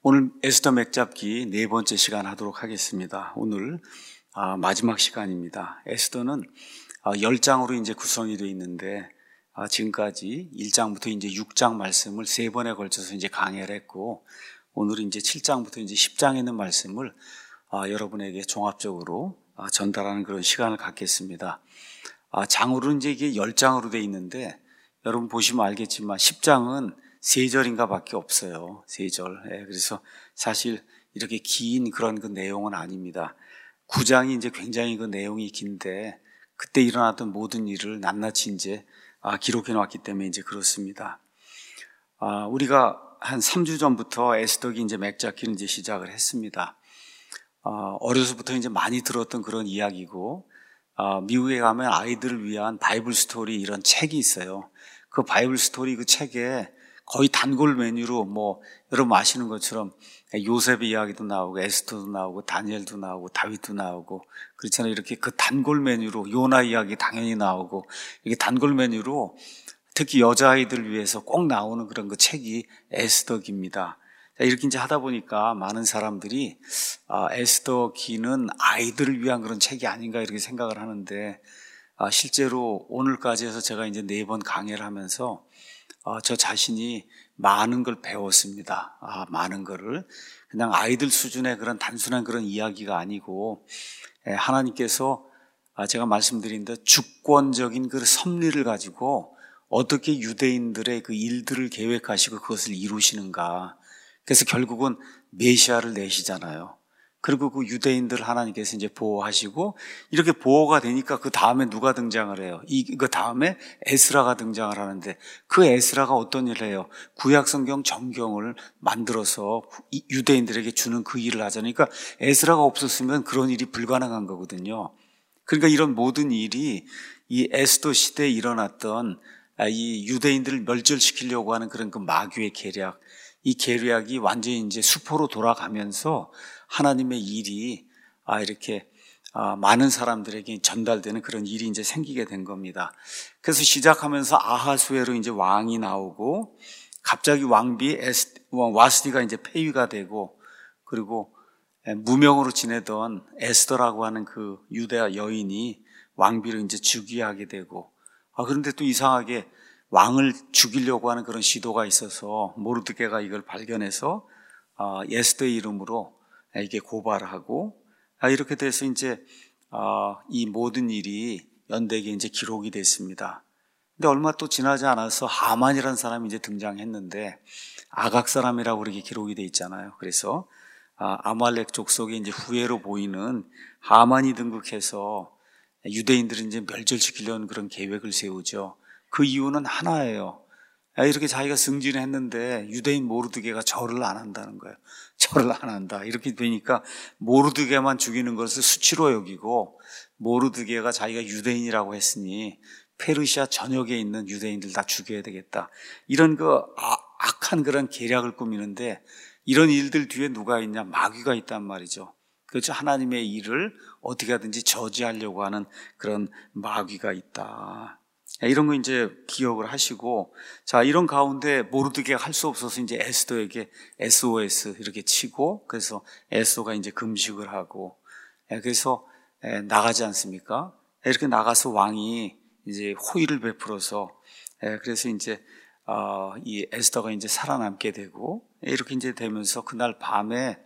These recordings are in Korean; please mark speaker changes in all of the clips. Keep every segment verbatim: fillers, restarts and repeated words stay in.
Speaker 1: 오늘 에스더 맥잡기 네 번째 시간 하도록 하겠습니다. 오늘 아, 마지막 시간입니다. 에스더는 아, 열 장으로 이제 구성이 되어 있는데 아, 지금까지 일 장부터 이제 육 장 말씀을 세 번에 걸쳐서 이제 강해를 했고, 오늘 이제 칠 장부터 이제 십 장에 있는 말씀을 아, 여러분에게 종합적으로 아, 전달하는 그런 시간을 갖겠습니다. 아, 장으로는 이제 이게 열 장으로 되어 있는데, 여러분 보시면 알겠지만 십 장은 세 절인가 밖에 없어요. 세 절. 예, 그래서 사실 이렇게 긴 그런 그 내용은 아닙니다. 구 장이 이제 굉장히 그 내용이 긴데, 그때 일어났던 모든 일을 낱낱이 이제 아, 기록해 놨기 때문에 이제 그렇습니다. 아, 우리가 한 삼 주 전부터 에스더기 이제 맥잡기를 이제 시작을 했습니다. 아, 어려서부터 이제 많이 들었던 그런 이야기고, 아, 미국에 가면 아이들을 위한 바이블 스토리 이런 책이 있어요. 그 바이블 스토리 그 책에 거의 단골 메뉴로 뭐 여러분 아시는 것처럼 요셉의 이야기도 나오고 에스더도 나오고 다니엘도 나오고 다윗도 나오고 그렇잖아요. 이렇게 그 단골 메뉴로 요나 이야기 당연히 나오고, 이게 단골 메뉴로 특히 여자아이들을 위해서 꼭 나오는 그런 그 책이 에스더기입니다. 이렇게 이제 하다 보니까 많은 사람들이 아, 에스더기는 아이들을 위한 그런 책이 아닌가 이렇게 생각을 하는데, 아, 실제로 오늘까지 해서 제가 이제 네 번 강의를 하면서 아, 저 자신이 많은 걸 배웠습니다. 아, 많은 거를 그냥 아이들 수준의 그런 단순한 그런 이야기가 아니고, 예, 하나님께서 아, 제가 말씀드린 듯 주권적인 그 섭리를 가지고 어떻게 유대인들의 그 일들을 계획하시고 그것을 이루시는가. 그래서 결국은 메시아를 내시잖아요. 그리고 그 유대인들 하나님께서 이제 보호하시고, 이렇게 보호가 되니까 그 다음에 누가 등장을 해요? 이, 그 다음에 에스라가 등장을 하는데, 그 에스라가 어떤 일을 해요? 구약성경 정경을 만들어서 유대인들에게 주는 그 일을 하잖아요. 그러니까 에스라가 없었으면 그런 일이 불가능한 거거든요. 그러니까 이런 모든 일이 이 에스더 시대에 일어났던 이 유대인들을 멸절시키려고 하는 그런 그 마귀의 계략, 이 계략이 완전히 이제 수포로 돌아가면서 하나님의 일이 아 이렇게 아 많은 사람들에게 전달되는 그런 일이 이제 생기게 된 겁니다. 그래서 시작하면서 아하수에로 이제 왕이 나오고, 갑자기 왕비 에스, 와스디가 이제 폐위가 되고, 그리고 무명으로 지내던 에스더라고 하는 그 유대 여인이 왕비를 이제 즉위하게 되고, 아 그런데 또 이상하게 왕을 죽이려고 하는 그런 시도가 있어서 모르드게가 이걸 발견해서 아, 에스더의 이름으로 이게 고발을 하고, 아, 이렇게 돼서 이제 아, 이 모든 일이 연대기에 이제 기록이 됐습니다. 근데 얼마 또 지나지 않아서 하만이라는 사람이 이제 등장했는데, 아각 사람이라고 그렇게 기록이 돼 있잖아요. 그래서 아, 아말렉 족속의 이제 후예로 보이는 하만이 등극해서 유대인들을 이제 멸절시키려는 그런 계획을 세우죠. 그 이유는 하나예요. 이렇게 자기가 승진을 했는데 유대인 모르드게가 절을 안 한다는 거예요. 절을 안 한다. 이렇게 되니까 모르드게만 죽이는 것을 수치로 여기고, 모르드게가 자기가 유대인이라고 했으니 페르시아 전역에 있는 유대인들 다 죽여야 되겠다. 이런 그 악한 그런 계략을 꾸미는데, 이런 일들 뒤에 누가 있냐? 마귀가 있단 말이죠. 그렇죠. 하나님의 일을 어떻게 하든지 저지하려고 하는 그런 마귀가 있다. 이런 거 이제 기억을 하시고, 자, 이런 가운데 모르드게가 할 수 없어서 이제 에스더에게 에스오에스 이렇게 치고, 그래서 에스더가 이제 금식을 하고, 그래서 나가지 않습니까? 이렇게 나가서 왕이 이제 호의를 베풀어서, 그래서 이제 이 에스더가 이제 살아남게 되고, 이렇게 이제 되면서 그날 밤에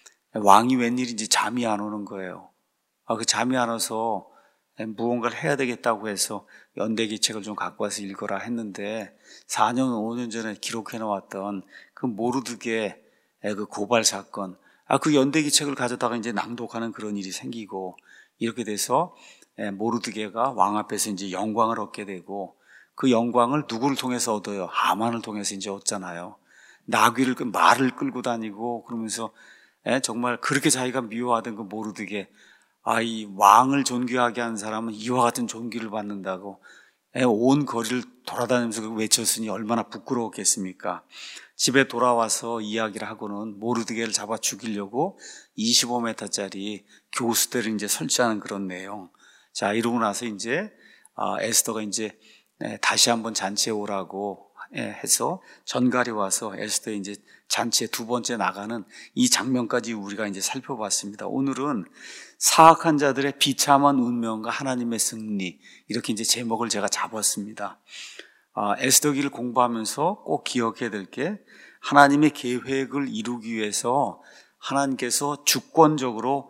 Speaker 1: 왕이 웬일인지 잠이 안 오는 거예요. 아, 그 잠이 안 와서 무언가를 해야 되겠다고 해서 연대기 책을 좀 갖고 와서 읽어라 했는데, 사 년, 오 년 전에 기록해 놓았던 그 모르드게 그 고발 사건, 아, 그 연대기 책을 가져다가 이제 낭독하는 그런 일이 생기고, 이렇게 돼서 모르드게가 왕 앞에서 이제 영광을 얻게 되고, 그 영광을 누구를 통해서 얻어요? 하만을 통해서 이제 얻잖아요. 나귀를, 말을 끌고 다니고 그러면서 정말 그렇게 자기가 미워하던 그 모르드게, 아, 이 왕을 존귀하게 하는 사람은 이와 같은 존귀를 받는다고 온 거리를 돌아다니면서 외쳤으니 얼마나 부끄러웠겠습니까? 집에 돌아와서 이야기를 하고는 모르드게를 잡아 죽이려고 이십오 미터짜리 교수대를 이제 설치하는 그런 내용. 자, 이러고 나서 이제 에스더가 이제 다시 한번 잔치에 오라고 해서 전갈이 와서 에스더의 이제 잔치에 두 번째 나가는 이 장면까지 우리가 이제 살펴봤습니다. 오늘은 사악한 자들의 비참한 운명과 하나님의 승리, 이렇게 이제 제목을 제가 잡았습니다. 아, 에스더기를 공부하면서 꼭 기억해야 될 게, 하나님의 계획을 이루기 위해서 하나님께서 주권적으로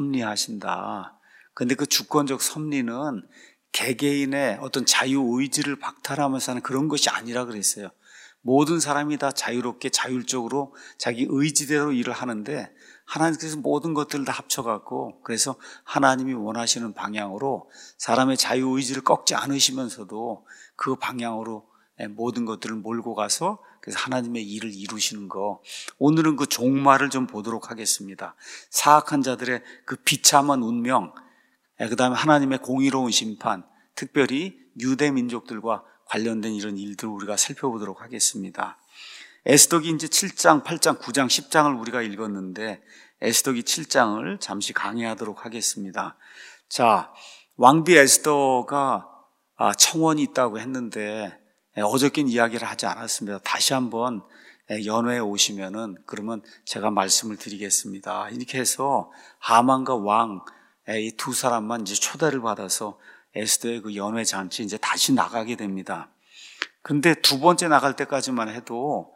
Speaker 1: 섭리하신다. 근데 그 주권적 섭리는 개개인의 어떤 자유의지를 박탈하면서 하는 그런 것이 아니라 그랬어요. 모든 사람이 다 자유롭게 자율적으로 자기 의지대로 일을 하는데, 하나님께서 모든 것들을 다 합쳐갖고, 그래서 하나님이 원하시는 방향으로 사람의 자유의지를 꺾지 않으시면서도 그 방향으로 모든 것들을 몰고 가서, 그래서 하나님의 일을 이루시는 거, 오늘은 그 종말을 좀 보도록 하겠습니다. 사악한 자들의 그 비참한 운명, 그 다음에 하나님의 공의로운 심판, 특별히 유대 민족들과 관련된 이런 일들을 우리가 살펴보도록 하겠습니다. 에스더기 이제 칠 장, 팔 장, 구 장, 십 장을 우리가 읽었는데, 에스더기 칠 장을 잠시 강의하도록 하겠습니다. 자, 왕비 에스더가 청원이 있다고 했는데 어저께는 이야기를 하지 않았습니다. 다시 한번 연회에 오시면은 그러면 제가 말씀을 드리겠습니다. 이렇게 해서 하만과 왕 이 두 사람만 이제 초대를 받아서 에스더의 그 연회 잔치 이제 다시 나가게 됩니다. 근데 두 번째 나갈 때까지만 해도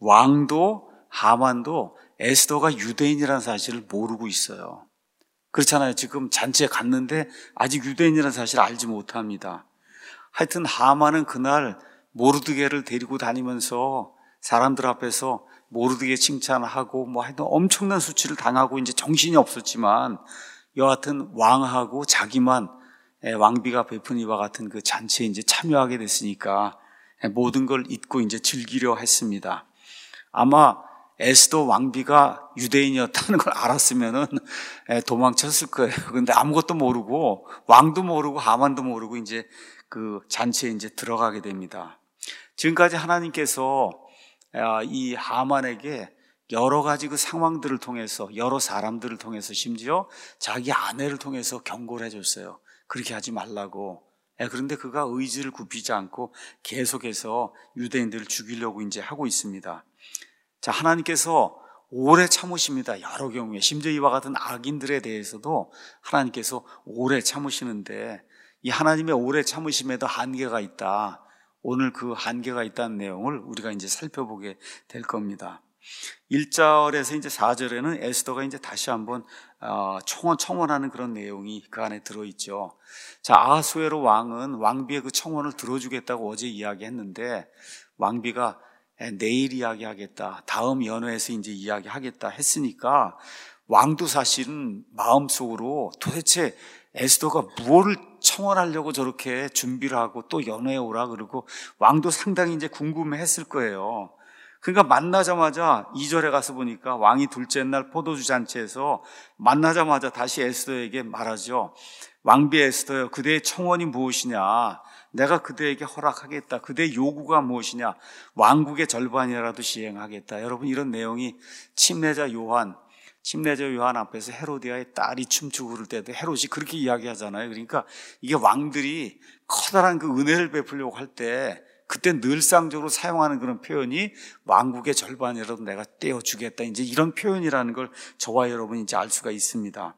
Speaker 1: 왕도 하만도 에스더가 유대인이라는 사실을 모르고 있어요. 그렇잖아요. 지금 잔치에 갔는데 아직 유대인이라는 사실을 알지 못합니다. 하여튼 하만은 그날 모르드게를 데리고 다니면서 사람들 앞에서 모르드게 칭찬하고 뭐 하여튼 엄청난 수치를 당하고 이제 정신이 없었지만, 여하튼 왕하고 자기만 왕비가 베푼 이와 같은 그 잔치에 이제 참여하게 됐으니까 모든 걸 잊고 이제 즐기려 했습니다. 아마 에스더 왕비가 유대인이었다는 걸 알았으면은 도망쳤을 거예요. 근데 아무것도 모르고, 왕도 모르고 하만도 모르고 이제 그 잔치에 이제 들어가게 됩니다. 지금까지 하나님께서 이 하만에게 여러 가지 그 상황들을 통해서, 여러 사람들을 통해서, 심지어 자기 아내를 통해서 경고를 해줬어요. 그렇게 하지 말라고. 그런데 그가 의지를 굽히지 않고 계속해서 유대인들을 죽이려고 이제 하고 있습니다. 자, 하나님께서 오래 참으십니다. 여러 경우에. 심지어 이와 같은 악인들에 대해서도 하나님께서 오래 참으시는데, 이 하나님의 오래 참으심에도 한계가 있다. 오늘 그 한계가 있다는 내용을 우리가 이제 살펴보게 될 겁니다. 일 절에서 이제 사 절에는 에스더가 이제 다시 한번 청원, 청원하는 그런 내용이 그 안에 들어있죠. 자, 아하수에로 왕은 왕비의 그 청원을 들어주겠다고 어제 이야기했는데, 왕비가 내일 이야기하겠다, 다음 연회에서 이제 이야기하겠다 했으니까, 왕도 사실은 마음속으로 도대체 에스더가 무엇을 청원하려고 저렇게 준비를 하고 또 연회에 오라 그러고, 왕도 상당히 이제 궁금해 했을 거예요. 그러니까 만나자마자 이 절에 가서 보니까 왕이 둘째 날 포도주 잔치에서 만나자마자 다시 에스더에게 말하죠. 왕비 에스더여, 그대의 청원이 무엇이냐? 내가 그대에게 허락하겠다. 그대의 요구가 무엇이냐? 왕국의 절반이라도 시행하겠다. 여러분, 이런 내용이 침례자 요한, 침례자 요한 앞에서 헤로디아의 딸이 춤추고 그럴 때도 헤롯이 그렇게 이야기하잖아요. 그러니까 이게 왕들이 커다란 그 은혜를 베풀려고 할 때, 그때 늘상적으로 사용하는 그런 표현이 왕국의 절반이라도 내가 떼어주겠다, 이제 이런 표현이라는 걸 저와 여러분이 이제 알 수가 있습니다.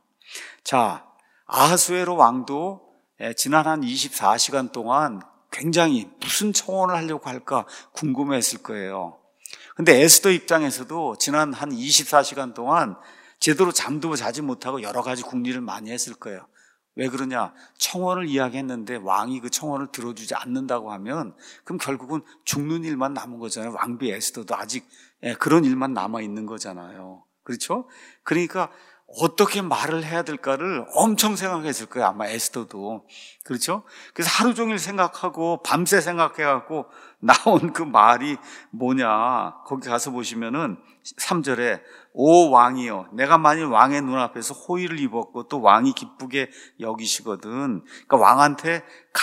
Speaker 1: 자, 아하수에로 왕도 지난 한 이십사 시간 동안 굉장히 무슨 청원을 하려고 할까 궁금했을 거예요. 근데 에스더 입장에서도 지난 한 이십사 시간 동안 제대로 잠도 자지 못하고 여러 가지 궁리를 많이 했을 거예요. 왜 그러냐? 청원을 이야기했는데 왕이 그 청원을 들어주지 않는다고 하면 그럼 결국은 죽는 일만 남은 거잖아요. 왕비 에스더도 아직 그런 일만 남아 있는 거잖아요. 그렇죠? 그러니까 어떻게 말을 해야 될까를 엄청 생각했을 거예요. 아마 에스더도. 그렇죠? 그래서 하루 종일 생각하고 밤새 생각해갖고 나온 그 말이 뭐냐? 거기 가서 보시면은 삼 절에 오 왕이여, 내가 만일 왕의 눈앞에서 호의를 입었고 또 왕이 기쁘게 여기시거든. 그러니까 왕한테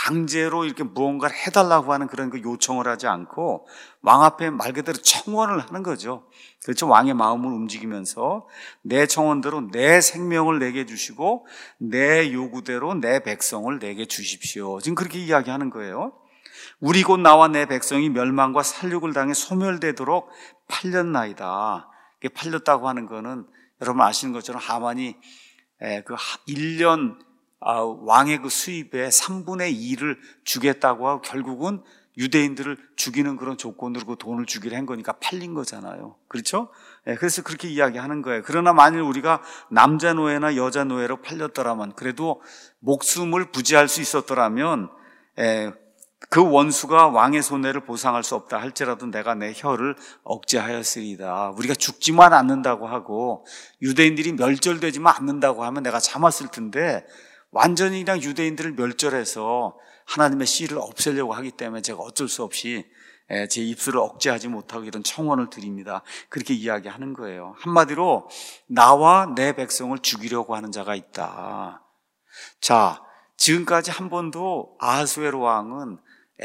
Speaker 1: 강제로 이렇게 무언가를 해달라고 하는 그런 그 요청을 하지 않고 왕 앞에 말 그대로 청원을 하는 거죠. 그렇죠? 왕의 마음을 움직이면서 내 청원대로 내 생명을 내게 주시고 내 요구대로 내 백성을 내게 주십시오. 지금 그렇게 이야기하는 거예요. 우리 곧 나와 내 백성이 멸망과 살육을 당해 소멸되도록 팔렸나이다. 이게 팔렸다고 하는 거는 여러분 아시는 것처럼 하만이 그 일 년 왕의 그 수입의 삼분의 이를 주겠다고 하고 결국은 유대인들을 죽이는 그런 조건으로 그 돈을 주기로 한 거니까 팔린 거잖아요. 그렇죠? 그래서 그렇게 이야기하는 거예요. 그러나 만일 우리가 남자 노예나 여자 노예로 팔렸더라면, 그래도 목숨을 부지할 수 있었더라면 그 원수가 왕의 손해를 보상할 수 없다 할지라도 내가 내 혀를 억제하였으리다. 우리가 죽지만 않는다고 하고 유대인들이 멸절되지만 않는다고 하면 내가 참았을 텐데, 완전히 그냥 유대인들을 멸절해서 하나님의 씨를 없애려고 하기 때문에 제가 어쩔 수 없이 제 입술을 억제하지 못하고 이런 청원을 드립니다. 그렇게 이야기하는 거예요. 한마디로 나와 내 백성을 죽이려고 하는 자가 있다. 자, 지금까지 한 번도 아하수에로 왕은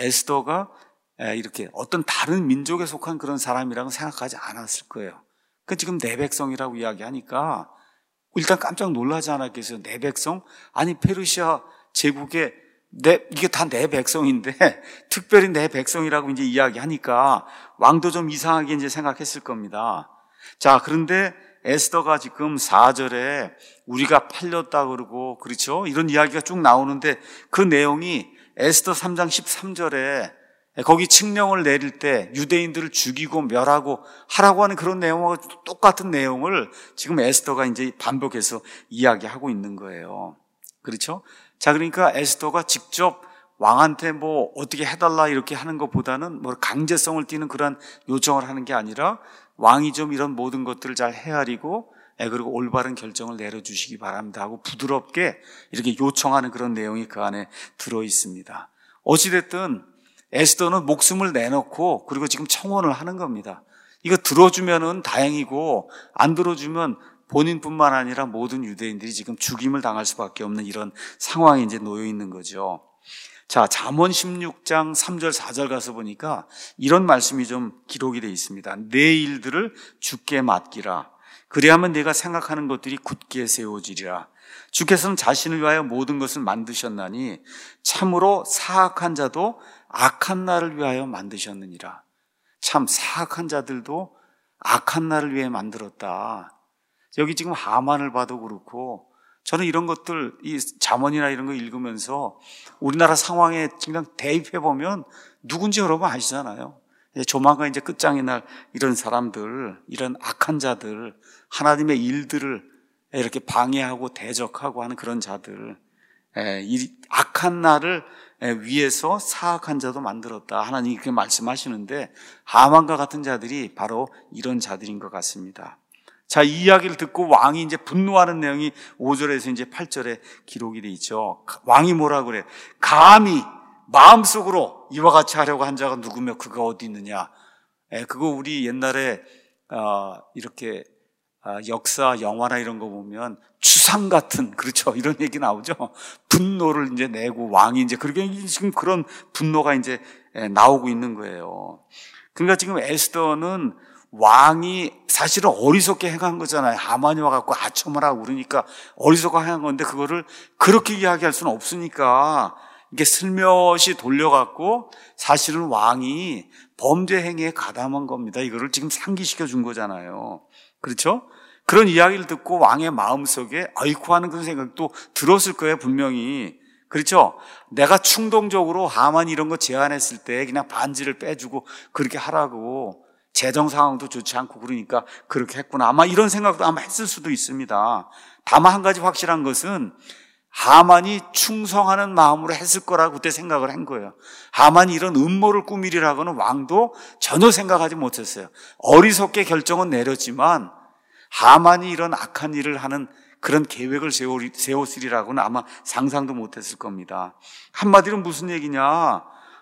Speaker 1: 에스더가 이렇게 어떤 다른 민족에 속한 그런 사람이라고 생각하지 않았을 거예요. 그 지금 내 백성이라고 이야기하니까 일단 깜짝 놀라지 않았겠어요? 내 백성? 아니 페르시아 제국의 내, 이게 다 내 백성인데 특별히 내 백성이라고 이제 이야기하니까 왕도 좀 이상하게 이제 생각했을 겁니다. 자, 그런데 에스더가 지금 사 절에 우리가 팔렸다 그러고, 그렇죠? 이런 이야기가 쭉 나오는데 그 내용이 에스더 삼 장 십삼 절에 거기 칙령을 내릴 때 유대인들을 죽이고 멸하고 하라고 하는 그런 내용과 똑같은 내용을 지금 에스더가 이제 반복해서 이야기하고 있는 거예요. 그렇죠? 자, 그러니까 에스더가 직접 왕한테 뭐 어떻게 해달라 이렇게 하는 것보다는 뭐 강제성을 띠는 그런 요청을 하는 게 아니라 왕이 좀 이런 모든 것들을 잘 헤아리고 그리고 올바른 결정을 내려주시기 바랍니다 하고 부드럽게 이렇게 요청하는 그런 내용이 그 안에 들어 있습니다. 어찌됐든 에스더는 목숨을 내놓고 그리고 지금 청원을 하는 겁니다. 이거 들어주면은 다행이고 안 들어주면 본인뿐만 아니라 모든 유대인들이 지금 죽임을 당할 수밖에 없는 이런 상황에 이제 놓여 있는 거죠. 자, 잠언 십육 장 삼 절 사 절 가서 보니까 이런 말씀이 좀 기록이 되어 있습니다. 내 일들을 주께 맡기라. 그리하면 내가 생각하는 것들이 굳게 세워지리라. 주께서는 자신을 위하여 모든 것을 만드셨나니 참으로 사악한 자도 악한 날을 위하여 만드셨느니라. 참 사악한 자들도 악한 날을 위해 만들었다. 여기 지금 하만을 봐도 그렇고 저는 이런 것들, 이 잠언이나 이런 거 읽으면서 우리나라 상황에 그냥 대입해보면 누군지 여러분 아시잖아요. 조만간 이제 끝장의 날 이런 사람들, 이런 악한 자들, 하나님의 일들을 이렇게 방해하고 대적하고 하는 그런 자들, 이 악한 날을 위해서 사악한 자도 만들었다. 하나님이 그렇게 말씀하시는데 하만과 같은 자들이 바로 이런 자들인 것 같습니다. 자, 이 이야기를 듣고 왕이 이제 분노하는 내용이 오 절에서 이제 팔 절에 기록이 돼 있죠. 왕이 뭐라 그래? 감히 마음속으로 이와 같이 하려고 한 자가 누구며 그가 어디 있느냐? 에, 그거 우리 옛날에 어, 이렇게 어, 역사 영화나 이런 거 보면 추상 같은, 그렇죠? 이런 얘기 나오죠. 분노를 이제 내고 왕이 이제 그렇게 지금 그런 분노가 이제 나오고 있는 거예요. 그러니까 지금 에스더는 왕이 사실은 어리석게 행한 거잖아요. 하만이 와갖고 아첨을 하고 그러니까 어리석게 행한 건데 그거를 그렇게 이야기할 수는 없으니까 이게 슬며시 돌려갖고 사실은 왕이 범죄 행위에 가담한 겁니다. 이거를 지금 상기시켜 준 거잖아요. 그렇죠? 그런 이야기를 듣고 왕의 마음속에 아이쿠 하는 그런 생각도 들었을 거예요, 분명히. 그렇죠? 내가 충동적으로 하만 이런 거 제안했을 때 그냥 반지를 빼주고 그렇게 하라고, 재정 상황도 좋지 않고 그러니까 그렇게 했구나. 아마 이런 생각도 아마 했을 수도 있습니다. 다만 한 가지 확실한 것은 하만이 충성하는 마음으로 했을 거라고 그때 생각을 한 거예요. 하만이 이런 음모를 꾸미리라고는 왕도 전혀 생각하지 못했어요. 어리석게 결정은 내렸지만 하만이 이런 악한 일을 하는 그런 계획을 세웠으리라고는 아마 상상도 못했을 겁니다. 한마디로 무슨 얘기냐?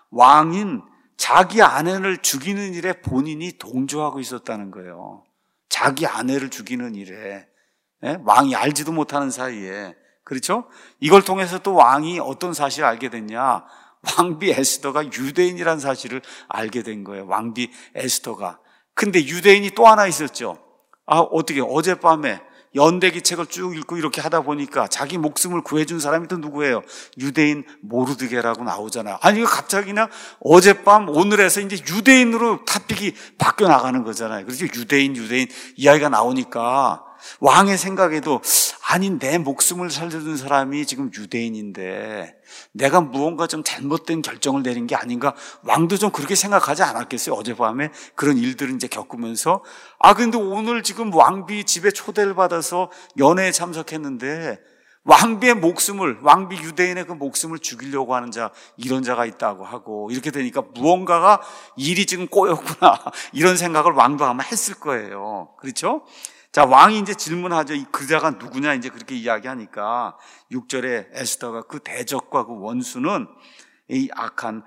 Speaker 1: 왕인 자기 아내를 죽이는 일에 본인이 동조하고 있었다는 거예요. 자기 아내를 죽이는 일에. 예? 왕이 알지도 못하는 사이에. 그렇죠? 이걸 통해서 또 왕이 어떤 사실을 알게 됐냐? 왕비 에스더가 유대인이라는 사실을 알게 된 거예요. 왕비 에스더가. 근데 유대인이 또 하나 있었죠. 아, 어떻게 어젯밤에 연대기책을 쭉 읽고 이렇게 하다 보니까 자기 목숨을 구해준 사람이 또 누구예요? 유대인 모르드게라고 나오잖아요. 아니 이거 갑자기 그냥 어젯밤 오늘에서 이제 유대인으로 탑픽이 바뀌어 나가는 거잖아요. 그래서 유대인 유대인 이야기가 나오니까 왕의 생각에도 아니 내 목숨을 살려준 사람이 지금 유대인인데 내가 무언가 좀 잘못된 결정을 내린 게 아닌가, 왕도 좀 그렇게 생각하지 않았겠어요? 어젯밤에 그런 일들을 이제 겪으면서 아 근데 오늘 지금 왕비 집에 초대를 받아서 연회에 참석했는데 왕비의 목숨을, 왕비 유대인의 그 목숨을 죽이려고 하는 자, 이런 자가 있다고 하고, 이렇게 되니까 무언가가 일이 지금 꼬였구나 이런 생각을 왕도 아마 했을 거예요. 그렇죠? 자, 왕이 이제 질문하죠. 이 그자가 누구냐 이제 그렇게 이야기하니까 육 절에 에스더가 그 대적과 그 원수는 이 악한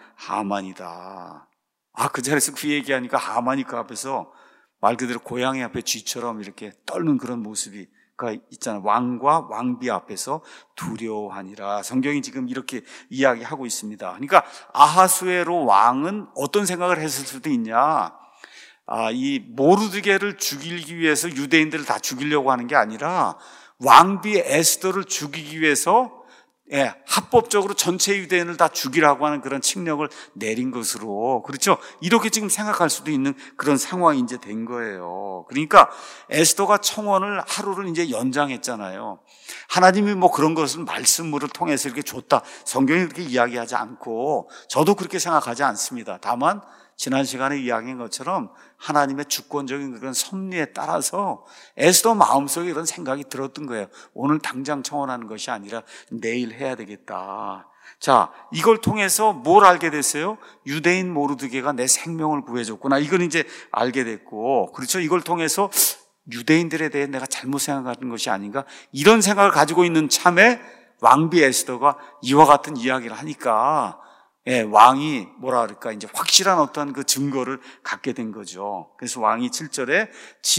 Speaker 1: 하만이다. 아, 그 자리에서 그 얘기하니까 하만이 그 앞에서 말 그대로 고양이 앞에 쥐처럼 이렇게 떨는 그런 모습이 있잖아요. 왕과 왕비 앞에서 두려워하니라. 성경이 지금 이렇게 이야기하고 있습니다. 그러니까 아하수에로 왕은 어떤 생각을 했을 수도 있냐? 아, 이 모르드게를 죽이기 위해서 유대인들을 다 죽이려고 하는 게 아니라 왕비 에스더를 죽이기 위해서 예, 합법적으로 전체 유대인을 다 죽이라고 하는 그런 칙령을 내린 것으로, 그렇죠? 이렇게 지금 생각할 수도 있는 그런 상황이 이제 된 거예요. 그러니까 에스더가 청원을 하루를 이제 연장했잖아요. 하나님이 뭐 그런 것을 말씀으로 통해서 이렇게 줬다, 성경이 그렇게 이야기하지 않고 저도 그렇게 생각하지 않습니다. 다만 지난 시간에 이야기한 것처럼 하나님의 주권적인 그런 섭리에 따라서 에스더 마음속에 이런 생각이 들었던 거예요. 오늘 당장 청원하는 것이 아니라 내일 해야 되겠다. 자, 이걸 통해서 뭘 알게 됐어요? 유대인 모르드게가 내 생명을 구해줬구나. 이걸 이제 알게 됐고, 그렇죠? 이걸 통해서 유대인들에 대해 내가 잘못 생각하는 것이 아닌가, 이런 생각을 가지고 있는 참에 왕비 에스더가 이와 같은 이야기를 하니까 예, 왕이 뭐라 그럴까, 이제 확실한 어떤 그 증거를 갖게 된 거죠. 그래서 왕이 칠 절에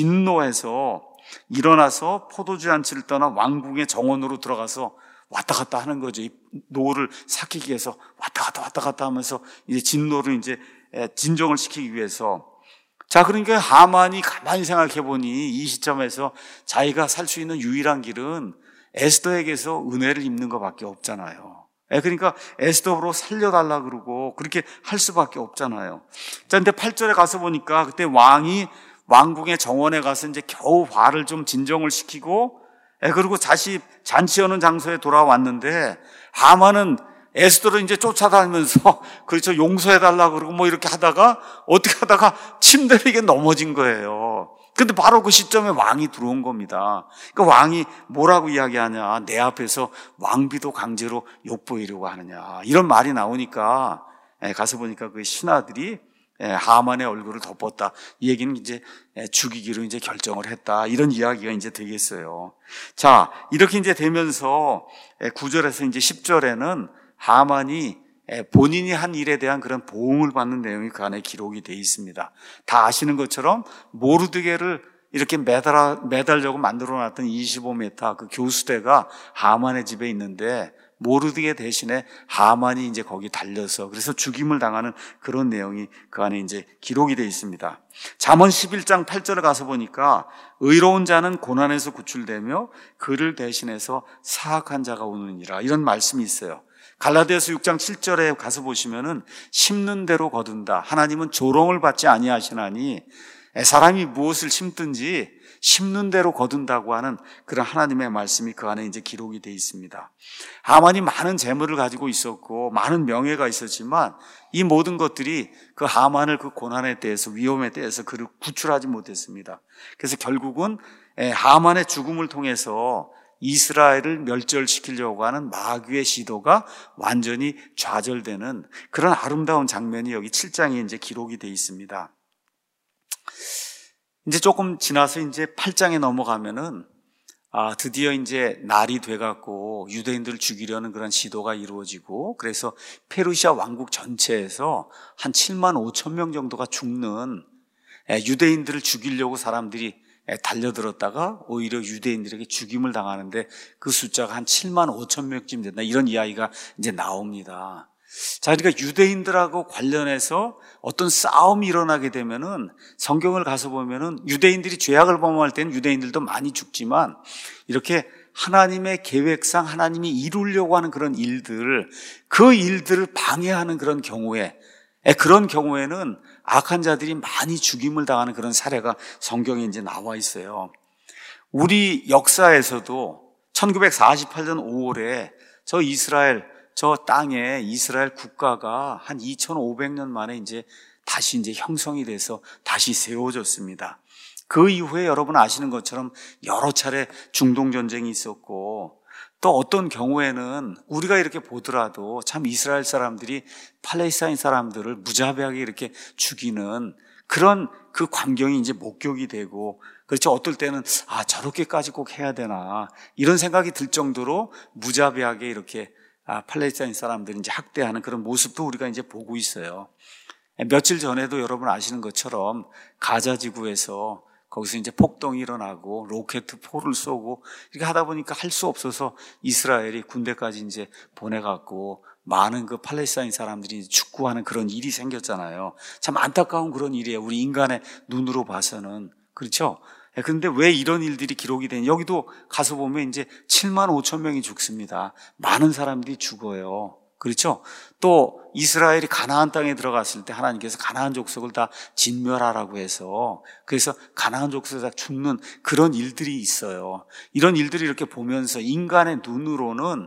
Speaker 1: 진노해서 일어나서 포도주 잔치를 떠나 왕궁의 정원으로 들어가서 왔다 갔다 하는 거죠. 이 노를 삭히기 위해서 왔다 갔다 왔다 갔다 하면서 이제 진노를 이제 진정을 시키기 위해서. 자, 그러니까 하만이 가만히 생각해 보니 이 시점에서 자기가 살 수 있는 유일한 길은 에스더에게서 은혜를 입는 것밖에 없잖아요. 그러니까 에스더로 살려달라 그러고 그렇게 할 수밖에 없잖아요. 자, 근데 팔 절에 가서 보니까 그때 왕이 왕궁의 정원에 가서 이제 겨우 화를 좀 진정을 시키고, 그리고 다시 잔치하는 장소에 돌아왔는데 하만은 에스더를 이제 쫓아다니면서 그렇죠, 용서해달라 그러고 뭐 이렇게 하다가 어떻게 하다가 침대로 이게 넘어진 거예요. 근데 바로 그 시점에 왕이 들어온 겁니다. 그러니까 왕이 뭐라고 이야기하냐, 내 앞에서 왕비도 강제로 욕보이려고 하느냐, 이런 말이 나오니까 가서 보니까 그 신하들이 하만의 얼굴을 덮었다. 이 얘기는 이제 죽이기로 이제 결정을 했다, 이런 이야기가 이제 되겠어요. 자, 이렇게 이제 되면서 구 절에서 이제 십 절에는 하만이 본인이 한 일에 대한 그런 보응을 받는 내용이 그 안에 기록이 되어 있습니다. 다 아시는 것처럼 모르드게를 이렇게 매달, 매달려고 만들어 놨던 이십오 미터 그 교수대가 하만의 집에 있는데 모르드게 대신에 하만이 이제 거기 달려서 그래서 죽임을 당하는 그런 내용이 그 안에 이제 기록이 되어 있습니다. 잠언 십일 장 팔 절에 가서 보니까 의로운 자는 고난에서 구출되며 그를 대신해서 사악한 자가 오느니라, 이런 말씀이 있어요. 갈라디아서 육 장 칠 절에 가서 보시면은 심는 대로 거둔다. 하나님은 조롱을 받지 아니하시나니 사람이 무엇을 심든지 심는 대로 거둔다고 하는 그런 하나님의 말씀이 그 안에 이제 기록이 되어 있습니다. 하만이 많은 재물을 가지고 있었고 많은 명예가 있었지만 이 모든 것들이 그 하만을 그 고난에 대해서, 위험에 대해서 그를 구출하지 못했습니다. 그래서 결국은 하만의 죽음을 통해서 이스라엘을 멸절시키려고 하는 마귀의 시도가 완전히 좌절되는 그런 아름다운 장면이 여기 칠 장에 이제 기록이 되어 있습니다. 이제 조금 지나서 이제 팔 장에 넘어가면은 아, 드디어 이제 날이 돼갖고 유대인들을 죽이려는 그런 시도가 이루어지고, 그래서 페르시아 왕국 전체에서 한 칠만 오천 명 정도가 죽는, 유대인들을 죽이려고 사람들이 달려들었다가 오히려 유대인들에게 죽임을 당하는데 그 숫자가 한 칠만 오천 명쯤 된다, 이런 이야기가 이제 나옵니다. 자, 그러니까 유대인들하고 관련해서 어떤 싸움이 일어나게 되면은 성경을 가서 보면은 유대인들이 죄악을 범할 때는 유대인들도 많이 죽지만 이렇게 하나님의 계획상 하나님이 이루려고 하는 그런 일들, 그 일들을 방해하는 그런 경우에, 그런 경우에는 악한 자들이 많이 죽임을 당하는 그런 사례가 성경에 이제 나와 있어요. 우리 역사에서도 천구백사십팔 년 오월에 저 이스라엘, 저 땅에 이스라엘 국가가 한 이천오백 년 만에 이제 다시 이제 형성이 돼서 다시 세워졌습니다. 그 이후에 여러분 아시는 것처럼 여러 차례 중동 전쟁이 있었고, 또 어떤 경우에는 우리가 이렇게 보더라도 참 이스라엘 사람들이 팔레스타인 사람들을 무자비하게 이렇게 죽이는 그런 그 광경이 이제 목격이 되고, 그렇죠. 어떨 때는 아, 저렇게까지 꼭 해야 되나 이런 생각이 들 정도로 무자비하게 이렇게 아, 팔레스타인 사람들이 이제 학대하는 그런 모습도 우리가 이제 보고 있어요. 며칠 전에도 여러분 아시는 것처럼 가자 지구에서 거기서 이제 폭동이 일어나고 로켓 포를 쏘고 이렇게 하다 보니까 할 수 없어서 이스라엘이 군대까지 이제 보내갖고 많은 그 팔레스타인 사람들이 축구하는 그런 일이 생겼잖아요. 참 안타까운 그런 일이에요. 우리 인간의 눈으로 봐서는. 그렇죠? 그런데 왜 이런 일들이 기록이 되냐. 여기도 가서 보면 이제 칠만 오천 명이 죽습니다. 많은 사람들이 죽어요. 그렇죠? 또 이스라엘이 가나안 땅에 들어갔을 때 하나님께서 가나안 족속을 다 진멸하라고 해서, 그래서 가나안 족속이 다 죽는 그런 일들이 있어요. 이런 일들이 이렇게 보면서 인간의 눈으로는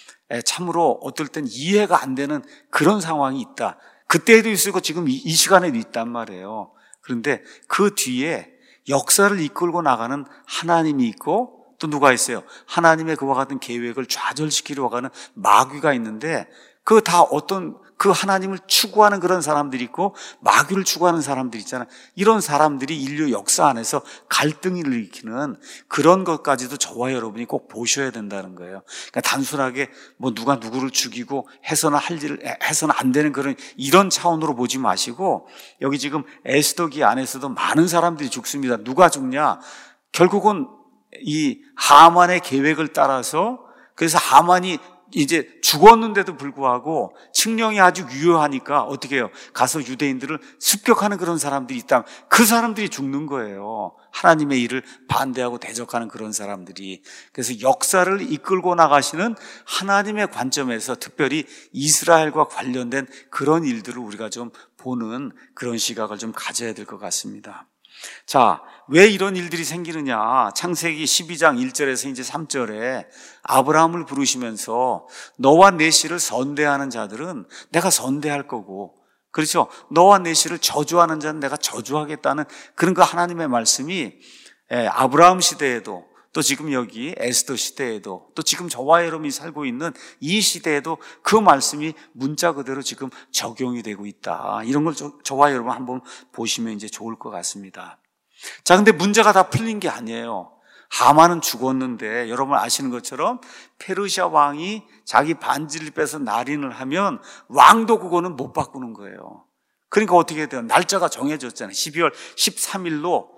Speaker 1: 참으로 어떨 땐 이해가 안 되는 그런 상황이 있다. 그때에도 있었고 지금 이 시간에도 있단 말이에요. 그런데 그 뒤에 역사를 이끌고 나가는 하나님이 있고, 또 누가 있어요? 하나님의 그와 같은 계획을 좌절시키려고 하는 마귀가 있는데, 그 다 어떤 그 하나님을 추구하는 그런 사람들이 있고 마귀를 추구하는 사람들이 있잖아요. 이런 사람들이 인류 역사 안에서 갈등을 일으키는 그런 것까지도 저와 여러분이 꼭 보셔야 된다는 거예요. 그러니까 단순하게 뭐 누가 누구를 죽이고 해서는 할 일, 해서는 안 되는 그런 이런 차원으로 보지 마시고, 여기 지금 에스더기 안에서도 많은 사람들이 죽습니다. 누가 죽냐? 결국은 이 하만의 계획을 따라서, 그래서 하만이 이제 죽었는데도 불구하고 칙령이 아주 유효하니까 어떻게 해요? 가서 유대인들을 습격하는 그런 사람들이 있다. 그 사람들이 죽는 거예요. 하나님의 일을 반대하고 대적하는 그런 사람들이. 그래서 역사를 이끌고 나가시는 하나님의 관점에서 특별히 이스라엘과 관련된 그런 일들을 우리가 좀 보는 그런 시각을 좀 가져야 될 것 같습니다. 자, 왜 이런 일들이 생기느냐? 창세기 십이 장 일 절에서 이제 삼 절에 아브라함을 부르시면서 너와 내 씨를 선대하는 자들은 내가 선대할 거고, 그렇죠? 너와 내 씨를 저주하는 자는 내가 저주하겠다는 그런 그 하나님의 말씀이 아브라함 시대에도, 또 지금 여기 에스더 시대에도, 또 지금 저와 여러분이 살고 있는 이 시대에도 그 말씀이 문자 그대로 지금 적용이 되고 있다. 이런 걸 저, 저와 여러분 한번 보시면 이제 좋을 것 같습니다. 자, 근데 문제가 다 풀린 게 아니에요. 하만은 죽었는데 여러분 아시는 것처럼 페르시아 왕이 자기 반지를 빼서 날인을 하면 왕도 그거는 못 바꾸는 거예요. 그러니까 어떻게 돼요? 날짜가 정해졌잖아요. 십이월 십삼일로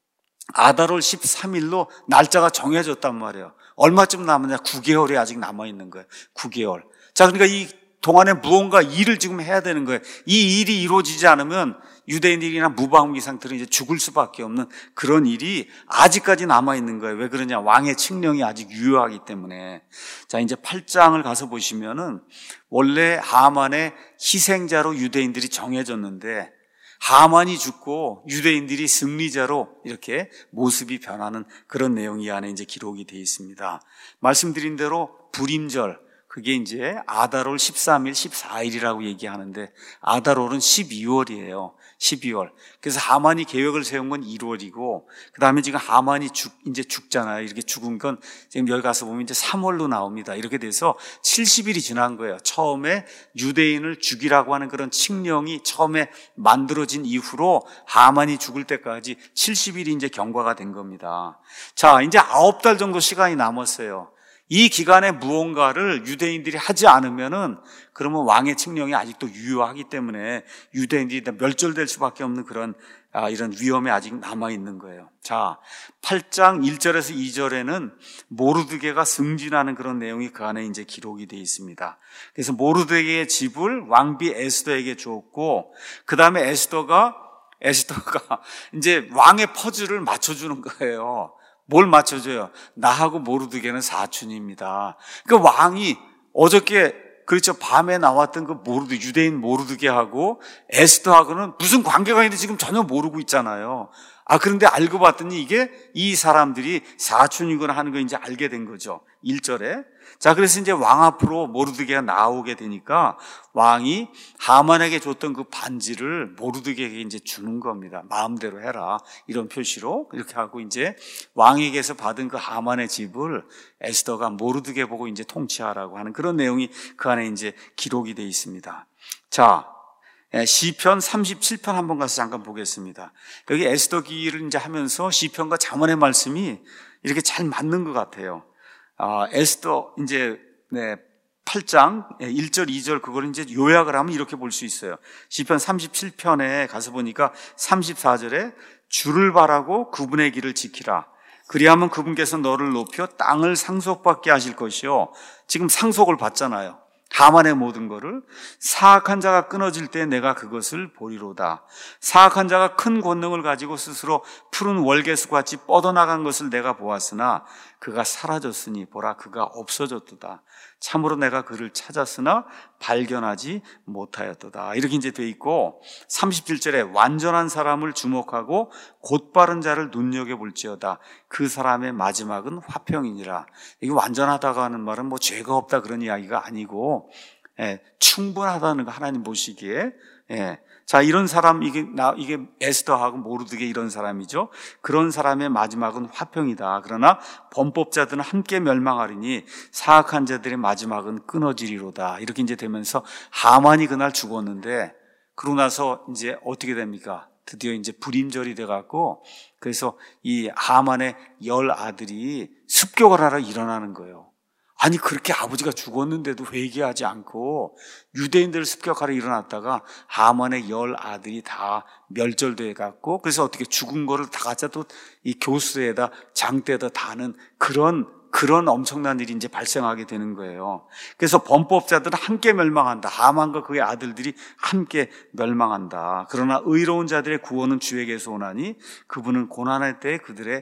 Speaker 1: 아달월 십삼일로 날짜가 정해졌단 말이에요. 얼마쯤 남았냐? 구 개월이 아직 남아있는 거예요. 구 개월. 자, 그러니까 이 동안에 무언가 일을 지금 해야 되는 거예요. 이 일이 이루어지지 않으면 유대인들이나 무방비 상태로 이제 죽을 수밖에 없는 그런 일이 아직까지 남아있는 거예요. 왜 그러냐? 왕의 칙령이 아직 유효하기 때문에. 자, 이제 팔 장을 가서 보시면은 원래 하만의 희생자로 유대인들이 정해졌는데 하만이 죽고 유대인들이 승리자로 이렇게 모습이 변하는 그런 내용이 이 안에 이제 기록이 되어 있습니다. 말씀드린 대로 불임절, 그게 이제 아달월 십삼일, 십사일이라고 얘기하는데 아달월은 십이월이에요. 십이월. 그래서 하만이 계획을 세운 건 일월이고, 그 다음에 지금 하만이 죽, 이제 죽잖아요. 이렇게 죽은 건 지금 여기 가서 보면 이제 삼월로 나옵니다. 이렇게 돼서 칠십일이 지난 거예요. 처음에 유대인을 죽이라고 하는 그런 칙령이 처음에 만들어진 이후로 하만이 죽을 때까지 칠십일이 이제 경과가 된 겁니다. 자, 이제 아홉 달 정도 시간이 남았어요. 이 기간에 무언가를 유대인들이 하지 않으면은 그러면 왕의 칙령이 아직도 유효하기 때문에 유대인들이 멸절될 수밖에 없는 그런 아, 이런 위험이 아직 남아있는 거예요. 자, 팔 장 일 절에서 이 절에는 모르드게가 승진하는 그런 내용이 그 안에 이제 기록이 되어 있습니다. 그래서 모르드게의 집을 왕비 에스더에게 주었고, 그 다음에 에스더가, 에스더가 이제 왕의 퍼즐을 맞춰주는 거예요. 뭘 맞춰줘요? 나하고 모르드게는 사촌입니다. 그러니까 왕이 어저께 그렇죠. 밤에 나왔던 그 모르드, 유대인 모르드게하고 에스더하고는 무슨 관계가 있는지 지금 전혀 모르고 있잖아요. 아, 그런데 알고 봤더니 이게 이 사람들이 사촌이구나 하는 거 이제 알게 된 거죠. 일 절에. 자, 그래서 이제 왕 앞으로 모르드게가 나오게 되니까 왕이 하만에게 줬던 그 반지를 모르드게에게 이제 주는 겁니다. 마음대로 해라. 이런 표시로 이렇게 하고 이제 왕에게서 받은 그 하만의 집을 에스더가 모르드게 보고 이제 통치하라고 하는 그런 내용이 그 안에 이제 기록이 되어 있습니다. 자, 시편 삼십칠 편 한번 가서 잠깐 보겠습니다. 여기 에스더기를 이제 하면서 시편과 잠언의 말씀이 이렇게 잘 맞는 것 같아요. 아, 에스더 이제 네, 팔 장 일 절 이 절 그걸 이제 요약을 하면 이렇게 볼 수 있어요. 시편 삼십칠 편에 가서 보니까 삼십사 절에 주를 바라고 그분의 길을 지키라. 그리하면 그분께서 너를 높여 땅을 상속받게 하실 것이요. 지금 상속을 받잖아요. 하만의 모든 거를. 사악한 자가 끊어질 때 내가 그것을 보리로다. 사악한 자가 큰 권능을 가지고 스스로 푸른 월개수같이 뻗어나간 것을 내가 보았으나 그가 사라졌으니 보라 그가 없어졌도다. 참으로 내가 그를 찾았으나 발견하지 못하였도다. 이렇게 이제 돼 있고, 삼십칠 절에 완전한 사람을 주목하고 곧바른 자를 눈여겨볼지어다. 그 사람의 마지막은 화평이니라. 이게 완전하다고 하는 말은 뭐 죄가 없다 그런 이야기가 아니고, 예, 충분하다는 거 하나님 보시기에, 예. 자, 이런 사람, 이게, 나, 이게 에스더하고 모르드게 이런 사람이죠. 그런 사람의 마지막은 화평이다. 그러나 범법자들은 함께 멸망하리니 사악한 자들의 마지막은 끊어지리로다. 이렇게 이제 되면서 하만이 그날 죽었는데, 그러고 나서 이제 어떻게 됩니까? 드디어 이제 불임절이 돼갖고, 그래서 이 하만의 열 아들이 습격을 하러 일어나는 거예요. 아니, 그렇게 아버지가 죽었는데도 회개하지 않고 유대인들을 습격하러 일어났다가 하만의 열 아들이 다 멸절돼 갖고, 그래서 어떻게 죽은 거를 다 갖다 또 이 교수에다 장대에다 다는 그런 그런 엄청난 일이 이제 발생하게 되는 거예요. 그래서 범법자들은 함께 멸망한다. 하만과 그의 아들들이 함께 멸망한다. 그러나 의로운 자들의 구원은 주에게서 오나니 그분은 고난할 때 그들의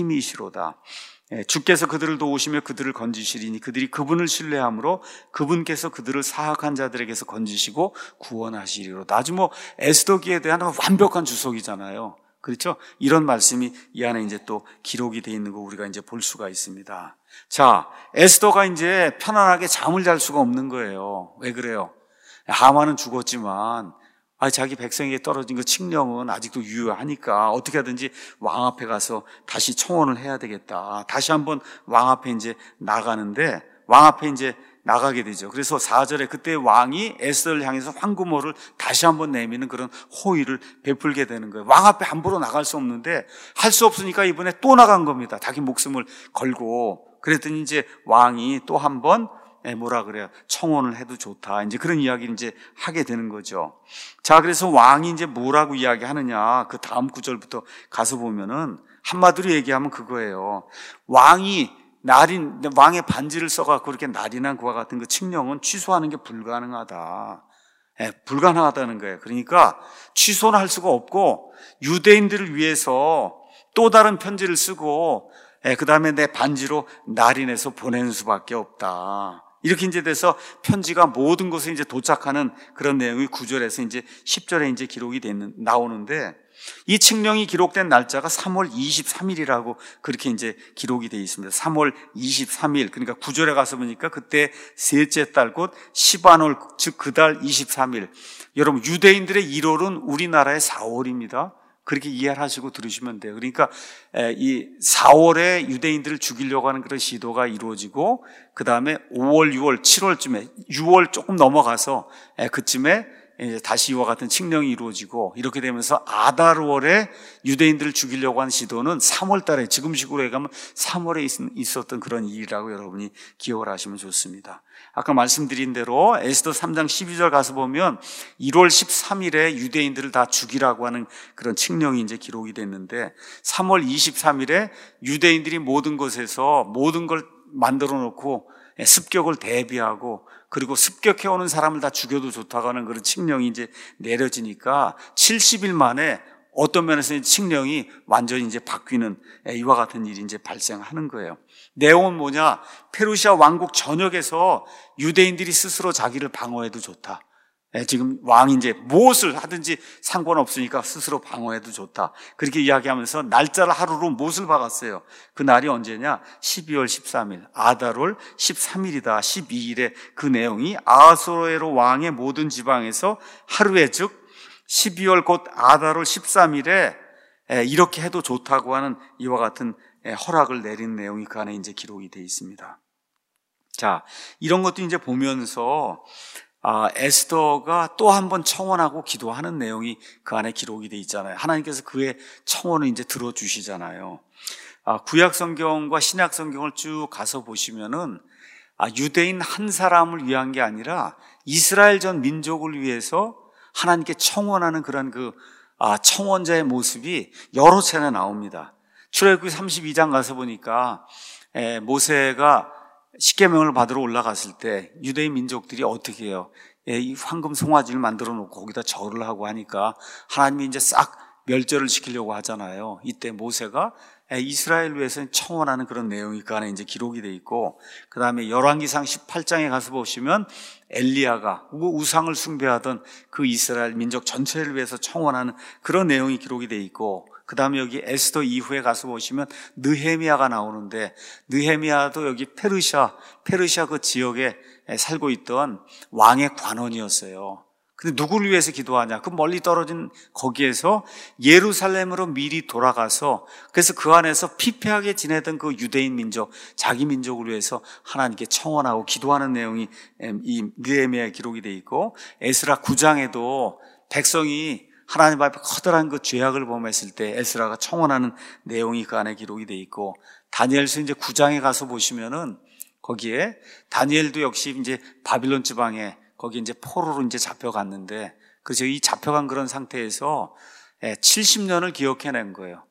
Speaker 1: 힘이시로다. 주께서 그들을 도우시며 그들을 건지시리니 그들이 그분을 신뢰함으로 그분께서 그들을 사악한 자들에게서 건지시고 구원하시리로다. 아주 뭐 에스더기에 대한 완벽한 주석이잖아요. 그렇죠? 이런 말씀이 이 안에 이제 또 기록이 되어 있는 거 우리가 이제 볼 수가 있습니다. 자, 에스더가 이제 편안하게 잠을 잘 수가 없는 거예요. 왜 그래요? 하만은 죽었지만 아, 자기 백성에게 떨어진 그 칙령은 아직도 유효하니까 어떻게 하든지 왕 앞에 가서 다시 청원을 해야 되겠다. 다시 한번 왕 앞에 이제 나가는데 왕 앞에 이제 나가게 되죠. 그래서 사 절에 그때 왕이 에스더를 향해서 황구모를 다시 한번 내미는 그런 호의를 베풀게 되는 거예요. 왕 앞에 함부로 나갈 수 없는데 할 수 없으니까 이번에 또 나간 겁니다. 자기 목숨을 걸고. 그랬더니 이제 왕이 또 한번 뭐라 그래요? 청혼을 해도 좋다. 이제 그런 이야기를 이제 하게 되는 거죠. 자, 그래서 왕이 이제 뭐라고 이야기하느냐. 그 다음 구절부터 가서 보면은 한마디로 얘기하면 그거예요. 왕이 날인, 왕의 반지를 써갖고 이렇게 날인한 그와 같은 그 칙령은 취소하는 게 불가능하다. 예, 불가능하다는 거예요. 그러니까 취소는 할 수가 없고 유대인들을 위해서 또 다른 편지를 쓰고 예, 그 다음에 내 반지로 날인해서 보내는 수밖에 없다. 이렇게 이제 돼서 편지가 모든 곳에 이제 도착하는 그런 내용이 구 절에서 이제 십 절에 이제 기록이 되는, 나오는데 이 칙령이 기록된 날짜가 삼월 이십삼일이라고 그렇게 이제 기록이 되어 있습니다. 삼월 이십삼일. 그러니까 구 절에 가서 보니까 그때 셋째 달 곧 시바놀, 즉 그달 이십삼일. 여러분, 유대인들의 일월은 우리나라의 사월입니다. 그렇게 이해를 하시고 들으시면 돼요. 그러니까 이 사월에 유대인들을 죽이려고 하는 그런 시도가 이루어지고 그 다음에 오월, 유월, 칠월쯤에 유월 조금 넘어가서 그쯤에 다시 이와 같은 칙령이 이루어지고 이렇게 되면서 아달월에 유대인들을 죽이려고 한 시도는 삼월 달에 지금식으로 해가면 삼월에 있었던 그런 일이라고 여러분이 기억을 하시면 좋습니다. 아까 말씀드린 대로 에스더 삼 장 십이 절 가서 보면 일월 십삼일에 유대인들을 다 죽이라고 하는 그런 칙령이 이제 기록이 됐는데 삼월 이십삼일에 유대인들이 모든 곳에서 모든 걸 만들어 놓고 습격을 대비하고 그리고 습격해오는 사람을 다 죽여도 좋다고 하는 그런 칙령이 이제 내려지니까 칠십 일 만에 어떤 면에서 칙령이 완전히 이제 바뀌는 이와 같은 일이 이제 발생하는 거예요. 내용은 뭐냐? 페르시아 왕국 전역에서 유대인들이 스스로 자기를 방어해도 좋다. 지금 왕이 이제 무엇을 하든지 상관없으니까 스스로 방어해도 좋다. 그렇게 이야기하면서 날짜를 하루로 못을 박았어요. 그 날이 언제냐? 십이월 십삼일, 아달월 십삼일이다. 십이일에 그 내용이 아하수에로 왕의 모든 지방에서 하루에 즉 십이월 곧 아달월 십삼일에 이렇게 해도 좋다고 하는 이와 같은 허락을 내린 내용이 그 안에 이제 기록이 되어 있습니다. 자, 이런 것도 이제 보면서 아, 에스더가 또 한 번 청원하고 기도하는 내용이 그 안에 기록이 되어 있잖아요. 하나님께서 그의 청원을 이제 들어주시잖아요. 아, 구약 성경과 신약 성경을 쭉 가서 보시면은 아, 유대인 한 사람을 위한 게 아니라 이스라엘 전 민족을 위해서 하나님께 청원하는 그런 그 아, 청원자의 모습이 여러 차례 나옵니다. 출애굽기 삼십이 장 가서 보니까 에, 모세가 십계명을 받으러 올라갔을 때 유대인 민족들이 어떻게 해요? 예, 이 황금 송아지를 만들어 놓고 거기다 절을 하고 하니까 하나님이 이제 싹 멸절을 시키려고 하잖아요. 이때 모세가 이스라엘 위해서 청원하는 그런 내용이 그 안에 이제 기록이 돼 있고, 그 다음에 열왕기상 십팔 장에 가서 보시면 엘리야가 우상을 숭배하던 그 이스라엘 민족 전체를 위해서 청원하는 그런 내용이 기록이 돼 있고, 그 다음에 여기 에스더 이후에 가서 보시면 느헤미야가 나오는데, 느헤미야도 여기 페르시아, 페르시아 그 지역에 살고 있던 왕의 관원이었어요. 근데 누구를 위해서 기도하냐? 그 멀리 떨어진 거기에서 예루살렘으로 미리 돌아가서, 그래서 그 안에서 피폐하게 지내던 그 유대인 민족, 자기 민족을 위해서 하나님께 청원하고 기도하는 내용이 이 느헤미야에 기록이 돼 있고, 에스라 구 장에도 백성이 하나님 앞에 커다란 그 죄악을 범했을 때 에스라가 청원하는 내용이 그 안에 기록이 돼 있고, 다니엘서 이제 구 장에 가서 보시면은 거기에 다니엘도 역시 이제 바빌론 지방에 거기 이제 포로로 이제 잡혀갔는데, 그래서 이 잡혀간 그런 상태에서 칠십 년을 기억해낸 거예요.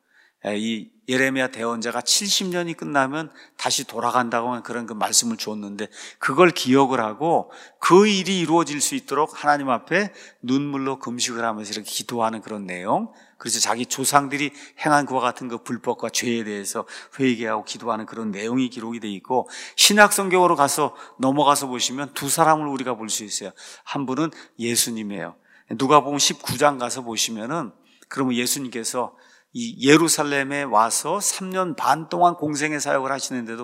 Speaker 1: 이 예레미야 대언자가 칠십 년이 끝나면 다시 돌아간다고 하는 그런 그 말씀을 줬는데, 그걸 기억을 하고 그 일이 이루어질 수 있도록 하나님 앞에 눈물로 금식을 하면서 이렇게 기도하는 그런 내용, 그래서 자기 조상들이 행한 그와 같은 그 불법과 죄에 대해서 회개하고 기도하는 그런 내용이 기록이 돼 있고, 신약 성경으로 가서 넘어가서 보시면 두 사람을 우리가 볼 수 있어요. 한 분은 예수님이에요. 누가복음 십구 장 가서 보시면은, 그러면 예수님께서 이 예루살렘에 와서 삼 년 반 동안 공생의 사역을 하시는데도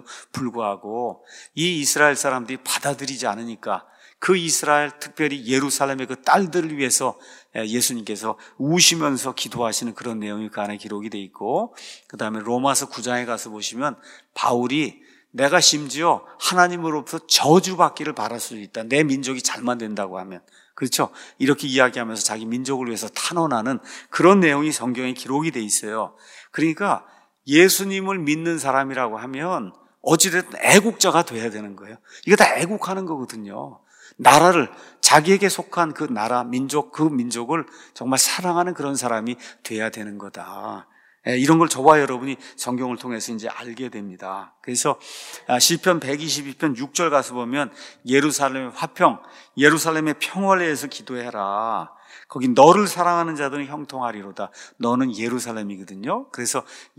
Speaker 1: 불구하고 이 이스라엘 사람들이 받아들이지 않으니까 그 이스라엘, 특별히 예루살렘의 그 딸들을 위해서 예수님께서 우시면서 기도하시는 그런 내용이 그 안에 기록이 돼 있고, 그 다음에 로마서 구 장에 가서 보시면 바울이 내가 심지어 하나님으로부터 저주받기를 바랄 수도 있다. 내 민족이 잘만 된다고 하면. 그렇죠? 이렇게 이야기하면서 자기 민족을 위해서 탄원하는 그런 내용이 성경에 기록이 돼 있어요. 그러니까 예수님을 믿는 사람이라고 하면 어찌됐든 애국자가 돼야 되는 거예요. 이거 다 애국하는 거거든요. 나라를, 자기에게 속한 그 나라, 민족, 그 민족을 정말 사랑하는 그런 사람이 돼야 되는 거다. 이런 걸 저와 여러분이 성경을 통해서 이제 알게 됩니다. 그래서 시편 백이십이 편 육 절 가서 보면 예루살렘의 화평, 예루살렘의 평화를 위해서 기도해라. 거기 너를 사랑하는 자들은 형통하리로다. 너는 예루살렘이거든요. 그래서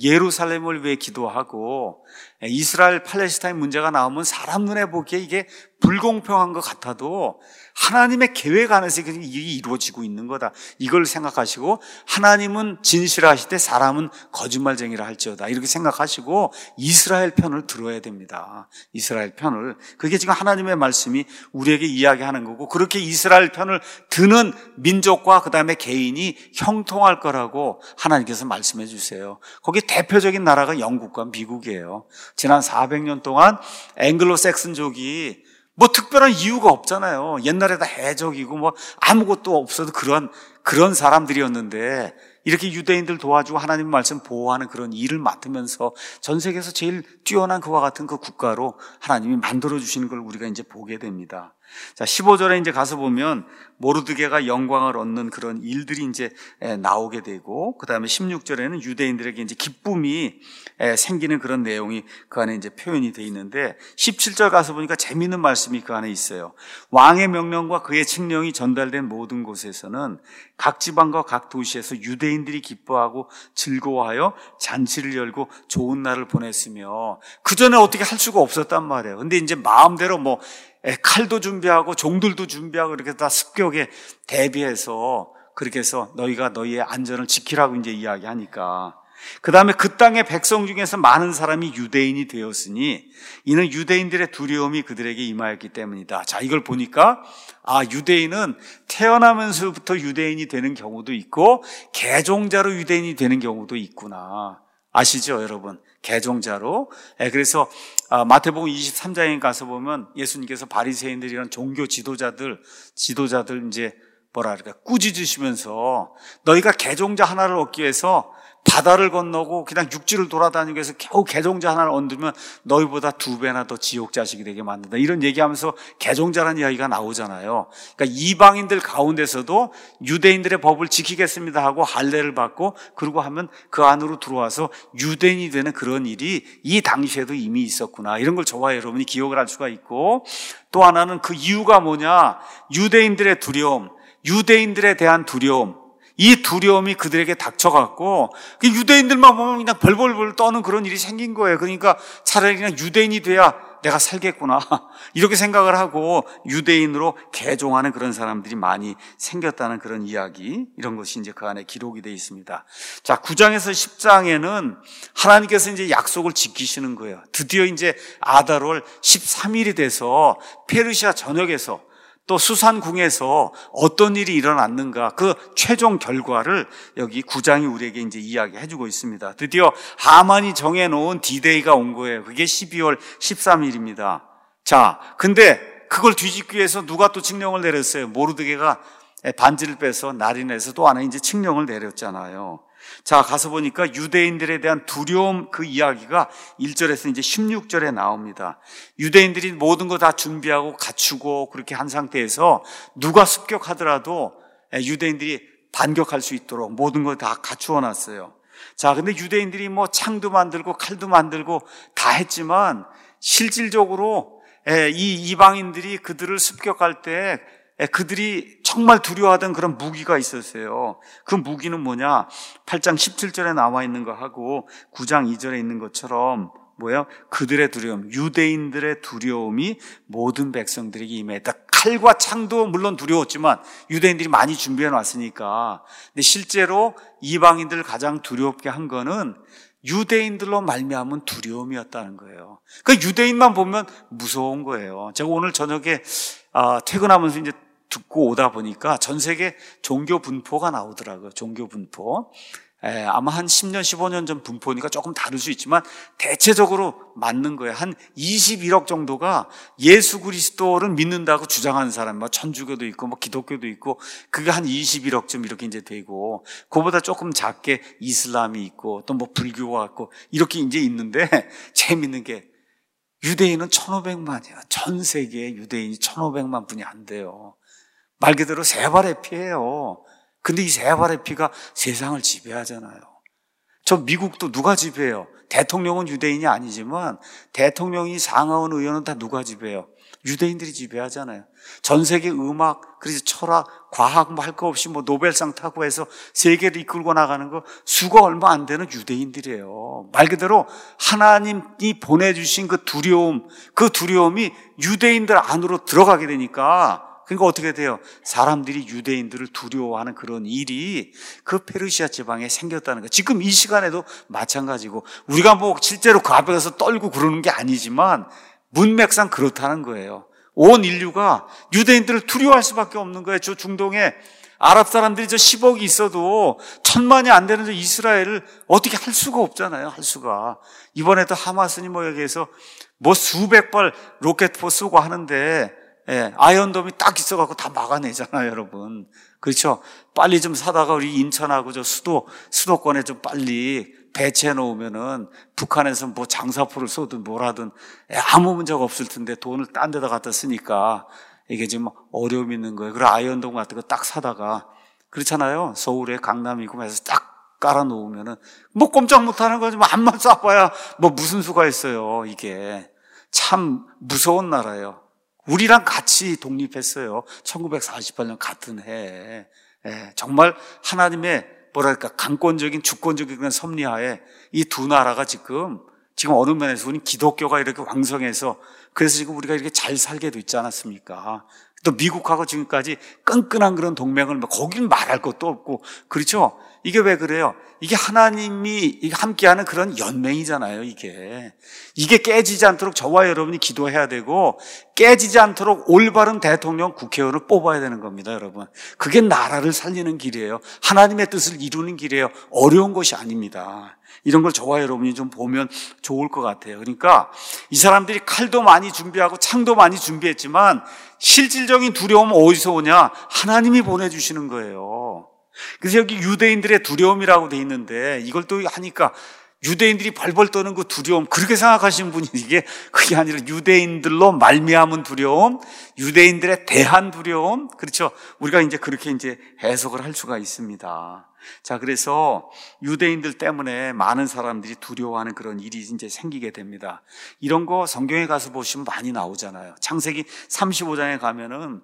Speaker 1: 예루살렘을 위해 기도하고, 이스라엘 팔레스타인 문제가 나오면 사람 눈에 보기에 이게 불공평한 것 같아도 하나님의 계획 안에서 일이 이루어지고 있는 거다. 이걸 생각하시고, 하나님은 진실하시되 사람은 거짓말쟁이라 할지어다. 이렇게 생각하시고 이스라엘 편을 들어야 됩니다. 이스라엘 편을. 그게 지금 하나님의 말씀이 우리에게 이야기하는 거고, 그렇게 이스라엘 편을 드는 민족과 그 다음에 개인이 형통할 거라고 하나님께서 말씀해 주세요. 거기 대표적인 나라가 영국과 미국이에요. 지난 사백 년 동안 앵글로 섹슨족이 뭐 특별한 이유가 없잖아요. 옛날에 다 해적이고 뭐 아무것도 없어도 그런 그런 사람들이었는데 이렇게 유대인들 도와주고 하나님의 말씀 보호하는 그런 일을 맡으면서 전 세계에서 제일 뛰어난 그와 같은 그 국가로 하나님이 만들어 주시는 걸 우리가 이제 보게 됩니다. 자, 십오 절에 이제 가서 보면 모르드게가 영광을 얻는 그런 일들이 이제 나오게 되고, 그 다음에 십육 절에는 유대인들에게 이제 기쁨이 생기는 그런 내용이 그 안에 이제 표현이 되어 있는데, 십칠 절 가서 보니까 재미있는 말씀이 그 안에 있어요. 왕의 명령과 그의 칙령이 전달된 모든 곳에서는 각 지방과 각 도시에서 유대인들이 기뻐하고 즐거워하여 잔치를 열고 좋은 날을 보냈으며, 그 전에 어떻게 할 수가 없었단 말이에요. 근데 이제 마음대로 뭐 칼도 준비하고 종들도 준비하고 이렇게 다 습격에 대비해서 그렇게 해서 너희가 너희의 안전을 지키라고 이제 이야기하니까, 그 다음에 그 땅의 백성 중에서 많은 사람이 유대인이 되었으니 이는 유대인들의 두려움이 그들에게 임하였기 때문이다. 자, 이걸 보니까 아, 유대인은 태어나면서부터 유대인이 되는 경우도 있고 개종자로 유대인이 되는 경우도 있구나. 아시죠, 여러분? 개종자로. 그래서 마태복음 이십삼 장에 가서 보면 예수님께서 바리새인들이란 종교 지도자들, 지도자들 이제 뭐라 그럴까, 꾸짖으시면서 너희가 개종자 하나를 얻기 위해서 바다를 건너고 그냥 육지를 돌아다니기 위해서 겨우 개종자 하나를 얻으면 너희보다 두 배나 더 지옥 자식이 되게 만든다. 이런 얘기하면서 개종자라는 이야기가 나오잖아요. 그러니까 이방인들 가운데서도 유대인들의 법을 지키겠습니다 하고 할례를 받고 그러고 하면 그 안으로 들어와서 유대인이 되는 그런 일이 이 당시에도 이미 있었구나. 이런 걸 저와 여러분이 기억을 할 수가 있고, 또 하나는 그 이유가 뭐냐? 유대인들의 두려움, 유대인들에 대한 두려움, 이 두려움이 그들에게 닥쳐갖고 유대인들만 보면 그냥 벌벌벌 떠는 그런 일이 생긴 거예요. 그러니까 차라리 그냥 유대인이 돼야 내가 살겠구나 이렇게 생각을 하고 유대인으로 개종하는 그런 사람들이 많이 생겼다는 그런 이야기, 이런 것이 이제 그 안에 기록이 되어 있습니다. 자, 구 장에서 십 장에는 하나님께서 이제 약속을 지키시는 거예요. 드디어 이제 아달월 십삼 일이 돼서 페르시아 전역에서 또 수산궁에서 어떤 일이 일어났는가, 그 최종 결과를 여기 구 장이 우리에게 이제 이야기해 주고 있습니다. 드디어 하만이 정해놓은 디데이가 온 거예요. 그게 십이월 십삼 일입니다. 자, 근데 그걸 뒤집기 위해서 누가 또 칙령을 내렸어요? 모르드게가 반지를 빼서 날인해서 또 하나 이제 칙령을 내렸잖아요. 자, 가서 보니까 유대인들에 대한 두려움, 그 이야기가 일 절에서 이제 십육 절에 나옵니다. 유대인들이 모든 거 다 준비하고 갖추고 그렇게 한 상태에서 누가 습격하더라도 유대인들이 반격할 수 있도록 모든 걸 다 갖추어 놨어요. 자, 근데 유대인들이 뭐 창도 만들고 칼도 만들고 다 했지만 실질적으로 이 이방인들이 그들을 습격할 때 그들이 정말 두려워하던 그런 무기가 있었어요. 그 무기는 뭐냐? 팔 장 십칠 절에 나와 있는 거 하고 구 장 이 절에 있는 것처럼 뭐야? 그들의 두려움, 유대인들의 두려움이 모든 백성들에게 임했다. 칼과 창도 물론 두려웠지만 유대인들이 많이 준비해 놨으니까. 근데 실제로 이방인들을 가장 두렵게 한 거는 유대인들로 말미암은 두려움이었다는 거예요. 그러니까 유대인만 보면 무서운 거예요. 제가 오늘 저녁에 퇴근하면서 이제 듣고 오다 보니까 전 세계 종교 분포가 나오더라고요. 종교 분포. 에, 아마 한 십 년, 십오 년 전 분포니까 조금 다를 수 있지만 대체적으로 맞는 거예요. 한 이십일억 정도가 예수 그리스도를 믿는다고 주장하는 사람, 뭐 천주교도 있고, 뭐 기독교도 있고, 그게 한 이십일억쯤 이렇게 이제 되고, 그보다 조금 작게 이슬람이 있고, 또 뭐 불교가 있고, 이렇게 이제 있는데, 재밌는 게 유대인은 천오백만이야. 전 세계에 유대인이 천오백만 분이 안 돼요. 말 그대로 세 발의 피예요. 근데 이 세 발의 피가 세상을 지배하잖아요. 저 미국도 누가 지배해요? 대통령은 유대인이 아니지만 대통령이 상하원 의원은 다 누가 지배해요? 유대인들이 지배하잖아요. 전 세계 음악, 그래서 철학, 과학 뭐 할 거 없이 뭐 노벨상 타고 해서 세계를 이끌고 나가는 거 수가 얼마 안 되는 유대인들이에요. 말 그대로 하나님이 보내주신 그 두려움, 그 두려움이 유대인들 안으로 들어가게 되니까, 그러니까 어떻게 돼요? 사람들이 유대인들을 두려워하는 그런 일이 그 페르시아 지방에 생겼다는 거예요. 지금 이 시간에도 마찬가지고, 우리가 뭐 실제로 그 앞에 가서 떨고 그러는 게 아니지만 문맥상 그렇다는 거예요. 온 인류가 유대인들을 두려워할 수밖에 없는 거예요. 저 중동에 아랍 사람들이 저 십억이 있어도 천만이 안 되는 저 이스라엘을 어떻게 할 수가 없잖아요. 할 수가. 이번에도 하마스니 뭐 여기에서 뭐 수백 발 로켓포 쏘고 하는데, 예, 아이언돔이 딱 있어갖고 다 막아내잖아요, 여러분. 그렇죠? 빨리 좀 사다가 우리 인천하고 저 수도, 수도권에 좀 빨리 배치해 놓으면은 북한에서 뭐 장사포를 쏘든 뭘 하든 아무 문제가 없을 텐데 돈을 딴 데다 갖다 쓰니까 이게 지금 어려움이 있는 거예요. 그리고 아이언돔 같은 거 딱 사다가 그렇잖아요. 서울에 강남이고 해서 딱 깔아 놓으면은 뭐 꼼짝 못 하는 거지. 뭐 암만 쏴봐야 뭐 무슨 수가 있어요. 이게 참 무서운 나라예요. 우리랑 같이 독립했어요. 천구백사십팔 년 같은 해에. 예, 정말 하나님의 뭐랄까 강권적인 주권적인 그런 섭리하에 이 두 나라가 지금 지금 어느 면에서 우리는 기독교가 이렇게 왕성해서 그래서 지금 우리가 이렇게 잘 살게 됐지 않았습니까? 또 미국하고 지금까지 끈끈한 그런 동맹을 거기는 말할 것도 없고 그렇죠? 이게 왜 그래요? 이게 하나님이 함께하는 그런 연맹이잖아요. 이게 이게 깨지지 않도록 저와 여러분이 기도해야 되고 깨지지 않도록 올바른 대통령 국회의원을 뽑아야 되는 겁니다. 여러분 그게 나라를 살리는 길이에요. 하나님의 뜻을 이루는 길이에요. 어려운 것이 아닙니다. 이런 걸 저와 여러분이 좀 보면 좋을 것 같아요. 그러니까 이 사람들이 칼도 많이 준비하고 창도 많이 준비했지만 실질적인 두려움은 어디서 오냐? 하나님이 보내주시는 거예요. 그래서 여기 유대인들의 두려움이라고 돼 있는데 이걸 또 하니까 유대인들이 벌벌 떠는 그 두려움 그렇게 생각하시는 분이 이게 그게 아니라 유대인들로 말미암은 두려움, 유대인들에 대한 두려움, 그렇죠? 우리가 이제 그렇게 이제 해석을 할 수가 있습니다. 자, 그래서 유대인들 때문에 많은 사람들이 두려워하는 그런 일이 이제 생기게 됩니다. 이런 거 성경에 가서 보시면 많이 나오잖아요. 창세기 삼십오 장에 가면은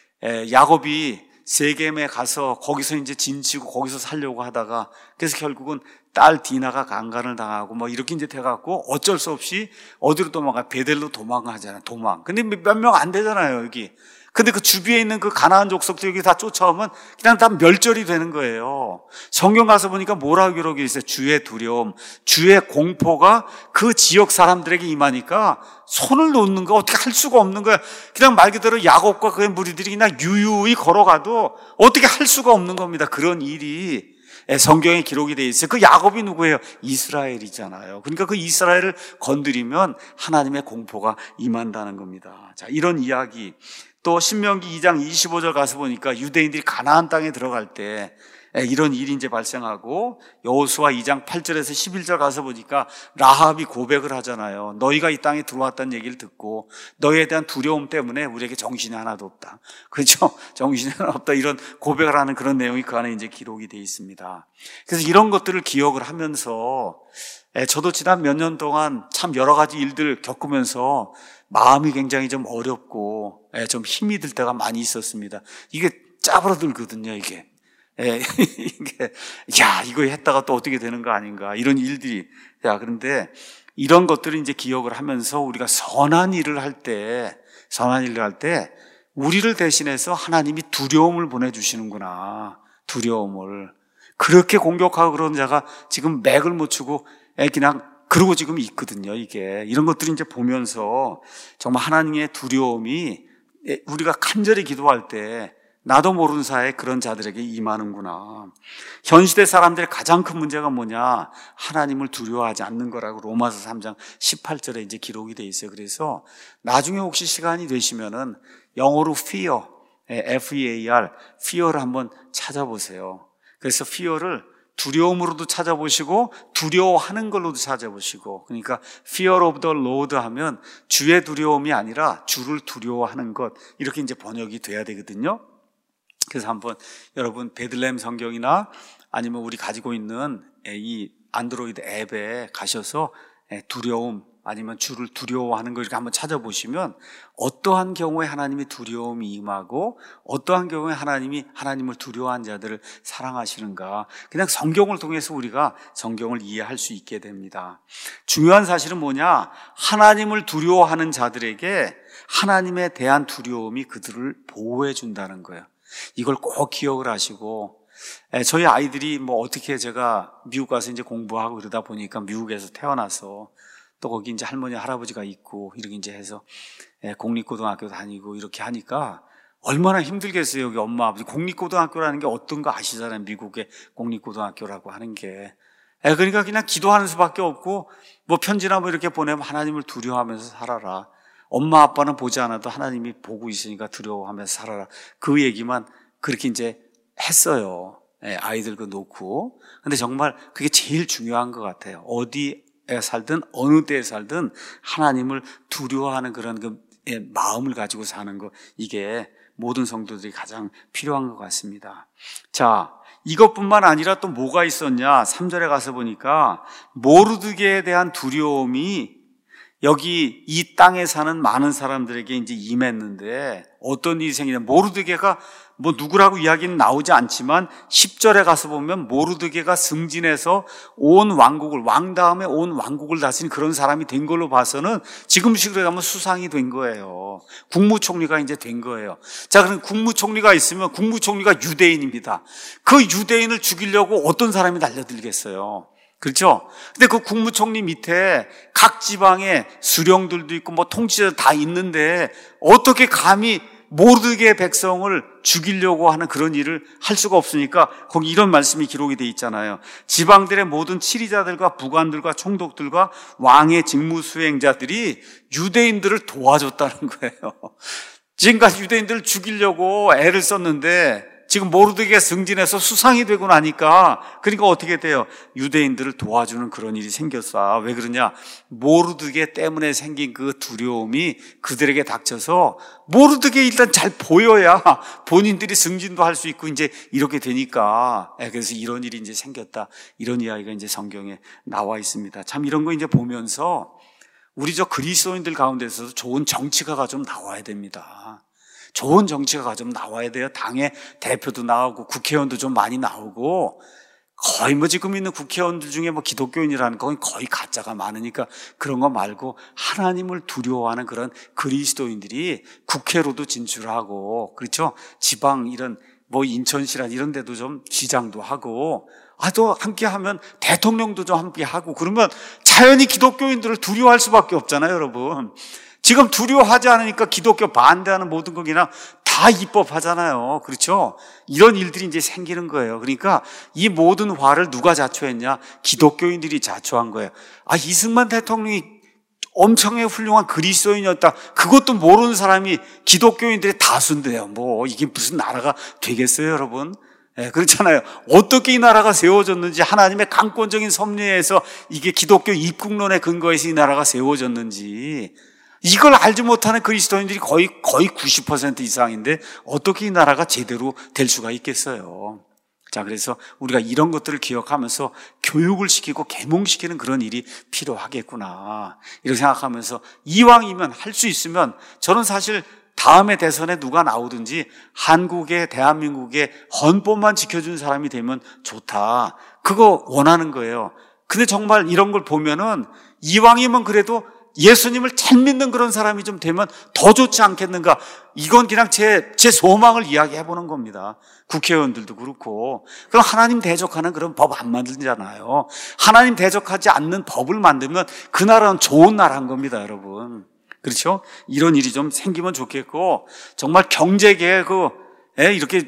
Speaker 1: 야곱이 세겜에 가서 거기서 이제 진치고 거기서 살려고 하다가 그래서 결국은 딸 디나가 강간을 당하고 뭐 이렇게 이제 돼갖고 어쩔 수 없이 어디로 도망가? 베델로 도망가잖아요. 도망. 근데 몇 명 안 되잖아요, 여기. 근데 그 주위에 있는 그 가나안 족속들 여기 다 쫓아오면 그냥 다 멸절이 되는 거예요. 성경 가서 보니까 뭐라고 기록이 있어요? 주의 두려움, 주의 공포가 그 지역 사람들에게 임하니까 손을 놓는 거 어떻게 할 수가 없는 거야. 그냥 말 그대로 야곱과 그의 무리들이 그냥 유유히 걸어가도 어떻게 할 수가 없는 겁니다. 그런 일이 성경에 기록이 되어 있어요. 그 야곱이 누구예요? 이스라엘이잖아요. 그러니까 그 이스라엘을 건드리면 하나님의 공포가 임한다는 겁니다. 자, 이런 이야기. 또 신명기 이 장 이십오 절 가서 보니까 유대인들이 가나안 땅에 들어갈 때 이런 일이 이제 발생하고 여호수아 이 장 팔 절에서 십일 절 가서 보니까 라합이 고백을 하잖아요. 너희가 이 땅에 들어왔다는 얘기를 듣고 너희에 대한 두려움 때문에 우리에게 정신이 하나도 없다. 그렇죠? 정신이 하나 없다. 이런 고백을 하는 그런 내용이 그 안에 이제 기록이 되어 있습니다. 그래서 이런 것들을 기억을 하면서 저도 지난 몇 년 동안 참 여러 가지 일들 겪으면서 마음이 굉장히 좀 어렵고 좀 힘이 들 때가 많이 있었습니다. 이게 짜부러들거든요, 이게. 이게, 야, 이거 했다가 또 어떻게 되는 거 아닌가, 이런 일들이. 야, 그런데 이런 것들을 이제 기억을 하면서 우리가 선한 일을 할 때, 선한 일을 할 때, 우리를 대신해서 하나님이 두려움을 보내주시는구나. 두려움을. 그렇게 공격하고 그런 자가 지금 맥을 못 추고 그냥 그러고 지금 있거든요, 이게. 이런 것들을 이제 보면서 정말 하나님의 두려움이 우리가 간절히 기도할 때 나도 모르는 사이에 그런 자들에게 임하는구나. 현 시대 사람들의 가장 큰 문제가 뭐냐? 하나님을 두려워하지 않는 거라고 로마서 삼 장 십팔 절에 이제 기록이 돼 있어요. 그래서 나중에 혹시 시간이 되시면은 영어로 fear, 에프 이 에이 알, fear를 한번 찾아보세요. 그래서 fear를 두려움으로도 찾아보시고 두려워하는 걸로도 찾아보시고, 그러니까 fear of the Lord 하면 주의 두려움이 아니라 주를 두려워하는 것, 이렇게 이제 번역이 돼야 되거든요. 그래서 한번 여러분 베들레헴 성경이나 아니면 우리 가지고 있는 이 안드로이드 앱에 가셔서 두려움 아니면 주를 두려워하는 걸 이렇게 한번 찾아보시면 어떠한 경우에 하나님이 두려움이 임하고 어떠한 경우에 하나님이 하나님을 두려워한 자들을 사랑하시는가, 그냥 성경을 통해서 우리가 성경을 이해할 수 있게 됩니다. 중요한 사실은 뭐냐? 하나님을 두려워하는 자들에게 하나님에 대한 두려움이 그들을 보호해 준다는 거예요. 이걸 꼭 기억을 하시고, 저희 아이들이 뭐 어떻게, 제가 미국 가서 이제 공부하고 그러다 보니까 미국에서 태어나서 또 거기 이제 할머니 할아버지가 있고 이렇게 이제 해서 공립고등학교 다니고 이렇게 하니까 얼마나 힘들겠어요. 여기 엄마 아버지 공립고등학교라는 게 어떤 거 아시잖아요. 미국의 공립고등학교라고 하는 게. 에, 그러니까 그냥 기도하는 수밖에 없고 뭐 편지나 뭐 이렇게 보내면 하나님을 두려워하면서 살아라. 엄마 아빠는 보지 않아도 하나님이 보고 있으니까 두려워하면서 살아라. 그 얘기만 그렇게 이제 했어요. 예, 아이들 그 놓고. 근데 정말 그게 제일 중요한 것 같아요. 어디에 살든 어느 때에 살든 하나님을 두려워하는 그런 그 예, 마음을 가지고 사는 거, 이게 모든 성도들이 가장 필요한 것 같습니다. 자, 이것뿐만 아니라 또 뭐가 있었냐? 삼 절에 가서 보니까 모르드게에 대한 두려움이 여기 이 땅에 사는 많은 사람들에게 이제 임했는데 어떤 일이 생기냐? 모르드게가 뭐 누구라고 이야기는 나오지 않지만 십 절에 가서 보면 모르드게가 승진해서 온 왕국을, 왕 다음에 온 왕국을 다스린 그런 사람이 된 걸로 봐서는 지금식으로 가면 수상이 된 거예요. 국무총리가 이제 된 거예요. 자, 그럼 국무총리가 있으면 국무총리가 유대인입니다. 그 유대인을 죽이려고 어떤 사람이 달려들겠어요? 그렇죠? 근데 그 국무총리 밑에 각 지방에 수령들도 있고 뭐 통치자 다 있는데 어떻게 감히 모르드게 백성을 죽이려고 하는 그런 일을 할 수가 없으니까 거기 이런 말씀이 기록이 돼 있잖아요. 지방들의 모든 치리자들과 부관들과 총독들과 왕의 직무 수행자들이 유대인들을 도와줬다는 거예요. 지금까지 유대인들을 죽이려고 애를 썼는데 지금 모르드게가 승진해서 수상이 되고 나니까 그러니까 어떻게 돼요? 유대인들을 도와주는 그런 일이 생겼어. 왜 그러냐? 모르드게 때문에 생긴 그 두려움이 그들에게 닥쳐서 모르드게 일단 잘 보여야 본인들이 승진도 할 수 있고 이제 이렇게 되니까, 그래서 이런 일이 이제 생겼다. 이런 이야기가 이제 성경에 나와 있습니다. 참 이런 거 이제 보면서 우리 저 그리스도인들 가운데서도 좋은 정치가가 좀 나와야 됩니다. 좋은 정치가가 좀 나와야 돼요. 당의 대표도 나오고 국회의원도 좀 많이 나오고, 거의 뭐 지금 있는 국회의원들 중에 뭐 기독교인이라는 건 거의 가짜가 많으니까 그런 거 말고 하나님을 두려워하는 그런 그리스도인들이 국회로도 진출하고, 그렇죠? 지방 이런 뭐 인천시란 이런 데도 좀 시장도 하고, 아, 또 함께 하면 대통령도 좀 함께 하고, 그러면 자연히 기독교인들을 두려워할 수밖에 없잖아요, 여러분. 지금 두려워하지 않으니까 기독교 반대하는 모든 거 그냥 다 입법하잖아요. 그렇죠? 이런 일들이 이제 생기는 거예요. 그러니까 이 모든 화를 누가 자초했냐? 기독교인들이 자초한 거예요. 아, 이승만 대통령이 엄청나게 훌륭한 그리스도인이었다. 그것도 모르는 사람이 기독교인들의 다수인데요. 뭐 이게 무슨 나라가 되겠어요, 여러분? 예, 그렇잖아요. 어떻게 이 나라가 세워졌는지, 하나님의 강권적인 섭리에서 이게 기독교 입국론에 근거해서 이 나라가 세워졌는지, 이걸 알지 못하는 그리스도인들이 거의, 거의 구십 퍼센트 이상인데 어떻게 이 나라가 제대로 될 수가 있겠어요. 자, 그래서 우리가 이런 것들을 기억하면서 교육을 시키고 계몽시키는 그런 일이 필요하겠구나, 이렇게 생각하면서 이왕이면 할 수 있으면 저는 사실 다음에 대선에 누가 나오든지 한국의, 대한민국의 헌법만 지켜준 사람이 되면 좋다, 그거 원하는 거예요. 근데 정말 이런 걸 보면은 이왕이면 그래도 예수님을 잘 믿는 그런 사람이 좀 되면 더 좋지 않겠는가? 이건 그냥 제, 제 소망을 이야기해 보는 겁니다. 국회의원들도 그렇고. 그럼 하나님 대적하는 그런 법 안 만들잖아요. 하나님 대적하지 않는 법을 만들면 그 나라는 좋은 나라인 겁니다, 여러분. 그렇죠? 이런 일이 좀 생기면 좋겠고, 정말 경제계에 그, 에, 이렇게,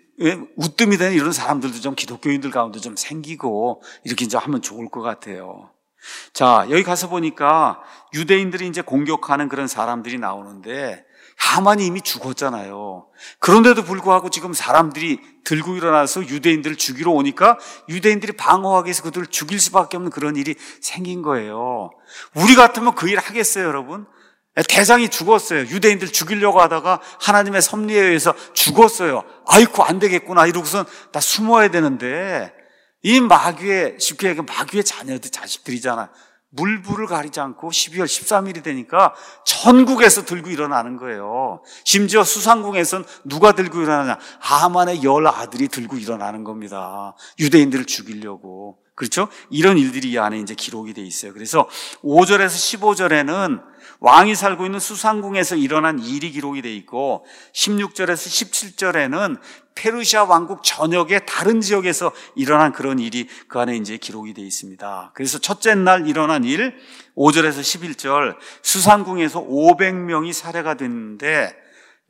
Speaker 1: 우뜸이 되는 이런 사람들도 좀 기독교인들 가운데 좀 생기고, 이렇게 이제 하면 좋을 것 같아요. 자, 여기 가서 보니까 유대인들이 이제 공격하는 그런 사람들이 나오는데 하만이 이미 죽었잖아요. 그런데도 불구하고 지금 사람들이 들고 일어나서 유대인들을 죽이러 오니까 유대인들이 방어하기 위해서 그들을 죽일 수밖에 없는 그런 일이 생긴 거예요. 우리 같으면 그 일 하겠어요, 여러분? 대장이 죽었어요. 유대인들 죽이려고 하다가 하나님의 섭리에 의해서 죽었어요. 아이고, 안 되겠구나 이러고선 다 숨어야 되는데, 이 마귀의, 쉽게 얘기하면 마귀의 자녀들, 자식들이잖아. 물불을 가리지 않고 십이월 십삼일이 되니까 전국에서 들고 일어나는 거예요. 심지어 수상궁에선 누가 들고 일어나냐? 하만의 열 아들이 들고 일어나는 겁니다. 유대인들을 죽이려고. 그렇죠? 이런 일들이 이 안에 이제 기록이 돼 있어요. 그래서 오 절에서 십오 절에는 왕이 살고 있는 수상궁에서 일어난 일이 기록이 돼 있고, 십육 절에서 십칠 절에는 페르시아 왕국 전역의 다른 지역에서 일어난 그런 일이 그 안에 이제 기록이 돼 있습니다. 그래서 첫째 날 일어난 일, 오 절에서 십일 절, 수상궁에서 오백 명이 살해가 됐는데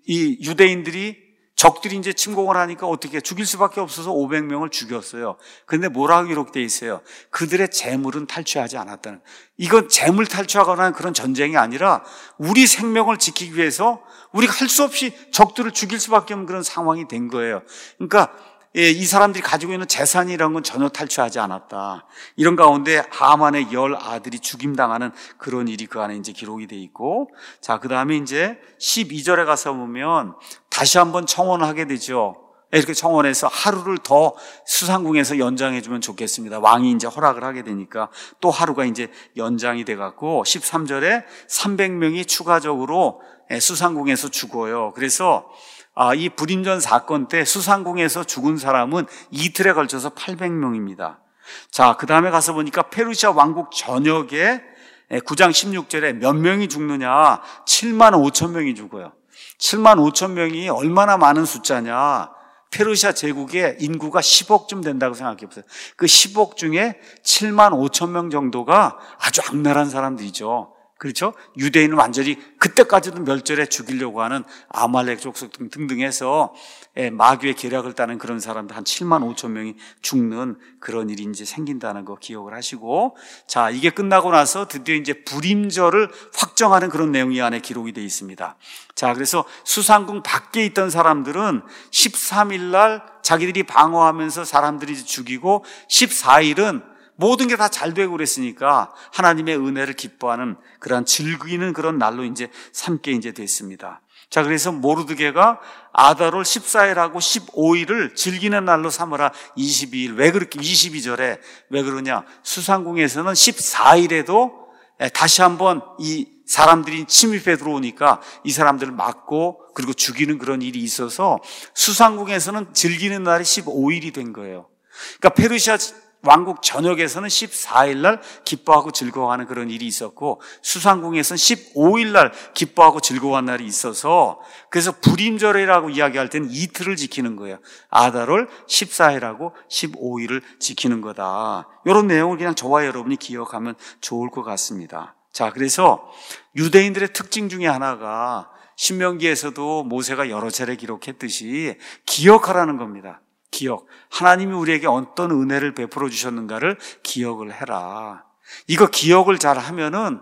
Speaker 1: 이 유대인들이 적들이 이제 침공을 하니까 어떻게 죽일 수밖에 없어서 오백 명을 죽였어요. 그런데 뭐라고 기록되어 있어요? 그들의 재물은 탈취하지 않았다는. 이건 재물 탈취하거나 하는 그런 전쟁이 아니라 우리 생명을 지키기 위해서 우리가 할 수 없이 적들을 죽일 수밖에 없는 그런 상황이 된 거예요. 그러니까 이 사람들이 가지고 있는 재산이라는 건 전혀 탈취하지 않았다. 이런 가운데 하만의 열 아들이 죽임당하는 그런 일이 그 안에 이제 기록이 돼 있고, 자, 그 다음에 이제 십이 절에 가서 보면 다시 한번 청원을 하게 되죠. 이렇게 청원해서 하루를 더 수상궁에서 연장해주면 좋겠습니다. 왕이 이제 허락을 하게 되니까 또 하루가 이제 연장이 돼갖고 십삼 절에 삼백 명이 추가적으로 수상궁에서 죽어요. 그래서 아, 이 불임전 사건 때 수상궁에서 죽은 사람은 이틀에 걸쳐서 팔백 명입니다. 자, 그 다음에 가서 보니까 페르시아 왕국 전역에 구 장 십육 절에 몇 명이 죽느냐? 칠만 오천 명이 죽어요. 칠만 오천 명이 얼마나 많은 숫자냐? 페르시아 제국의 인구가 십억쯤 된다고 생각해 보세요. 그 십억 중에 칠만 오천 명 정도가 아주 악랄한 사람들이죠. 그렇죠? 유대인은 완전히 그때까지도 멸절해 죽이려고 하는 아말렉 족속 등등 해서 마귀의 계략을 따는 그런 사람들 한 칠만 오천 명이 죽는 그런 일이 이제 생긴다는 거 기억을 하시고, 자, 이게 끝나고 나서 드디어 이제 불임절을 확정하는 그런 내용이 안에 기록이 되어 있습니다. 자, 그래서 수상궁 밖에 있던 사람들은 십삼 일 날 자기들이 방어하면서 사람들이 죽이고 십사 일은 모든 게 다 잘 되고 그랬으니까 하나님의 은혜를 기뻐하는 그러한 즐기는 그런 날로 이제 삼게 이제 됐습니다. 자, 그래서 모르드게가 아달월 십사 일하고 십오 일을 즐기는 날로 삼으라 이십이 일. 왜 그렇게 이십이 절에 왜 그러냐? 수상궁에서는 십사 일에도 다시 한번 이 사람들이 침입해 들어오니까 이 사람들을 막고 그리고 죽이는 그런 일이 있어서 수상궁에서는 즐기는 날이 십오 일이 된 거예요. 그러니까 페르시아 왕국 전역에서는 십사 일 날 기뻐하고 즐거워하는 그런 일이 있었고, 수상궁에서는 십오 일 날 기뻐하고 즐거워하는 날이 있어서, 그래서 불임절이라고 이야기할 때는 이틀을 지키는 거예요. 아달월 십사 일하고 십오 일을 지키는 거다. 이런 내용을 그냥 저와 여러분이 기억하면 좋을 것 같습니다. 자, 그래서 유대인들의 특징 중에 하나가 신명기에서도 모세가 여러 차례 기록했듯이 기억하라는 겁니다. 기억. 하나님이 우리에게 어떤 은혜를 베풀어 주셨는가를 기억을 해라. 이거 기억을 잘 하면은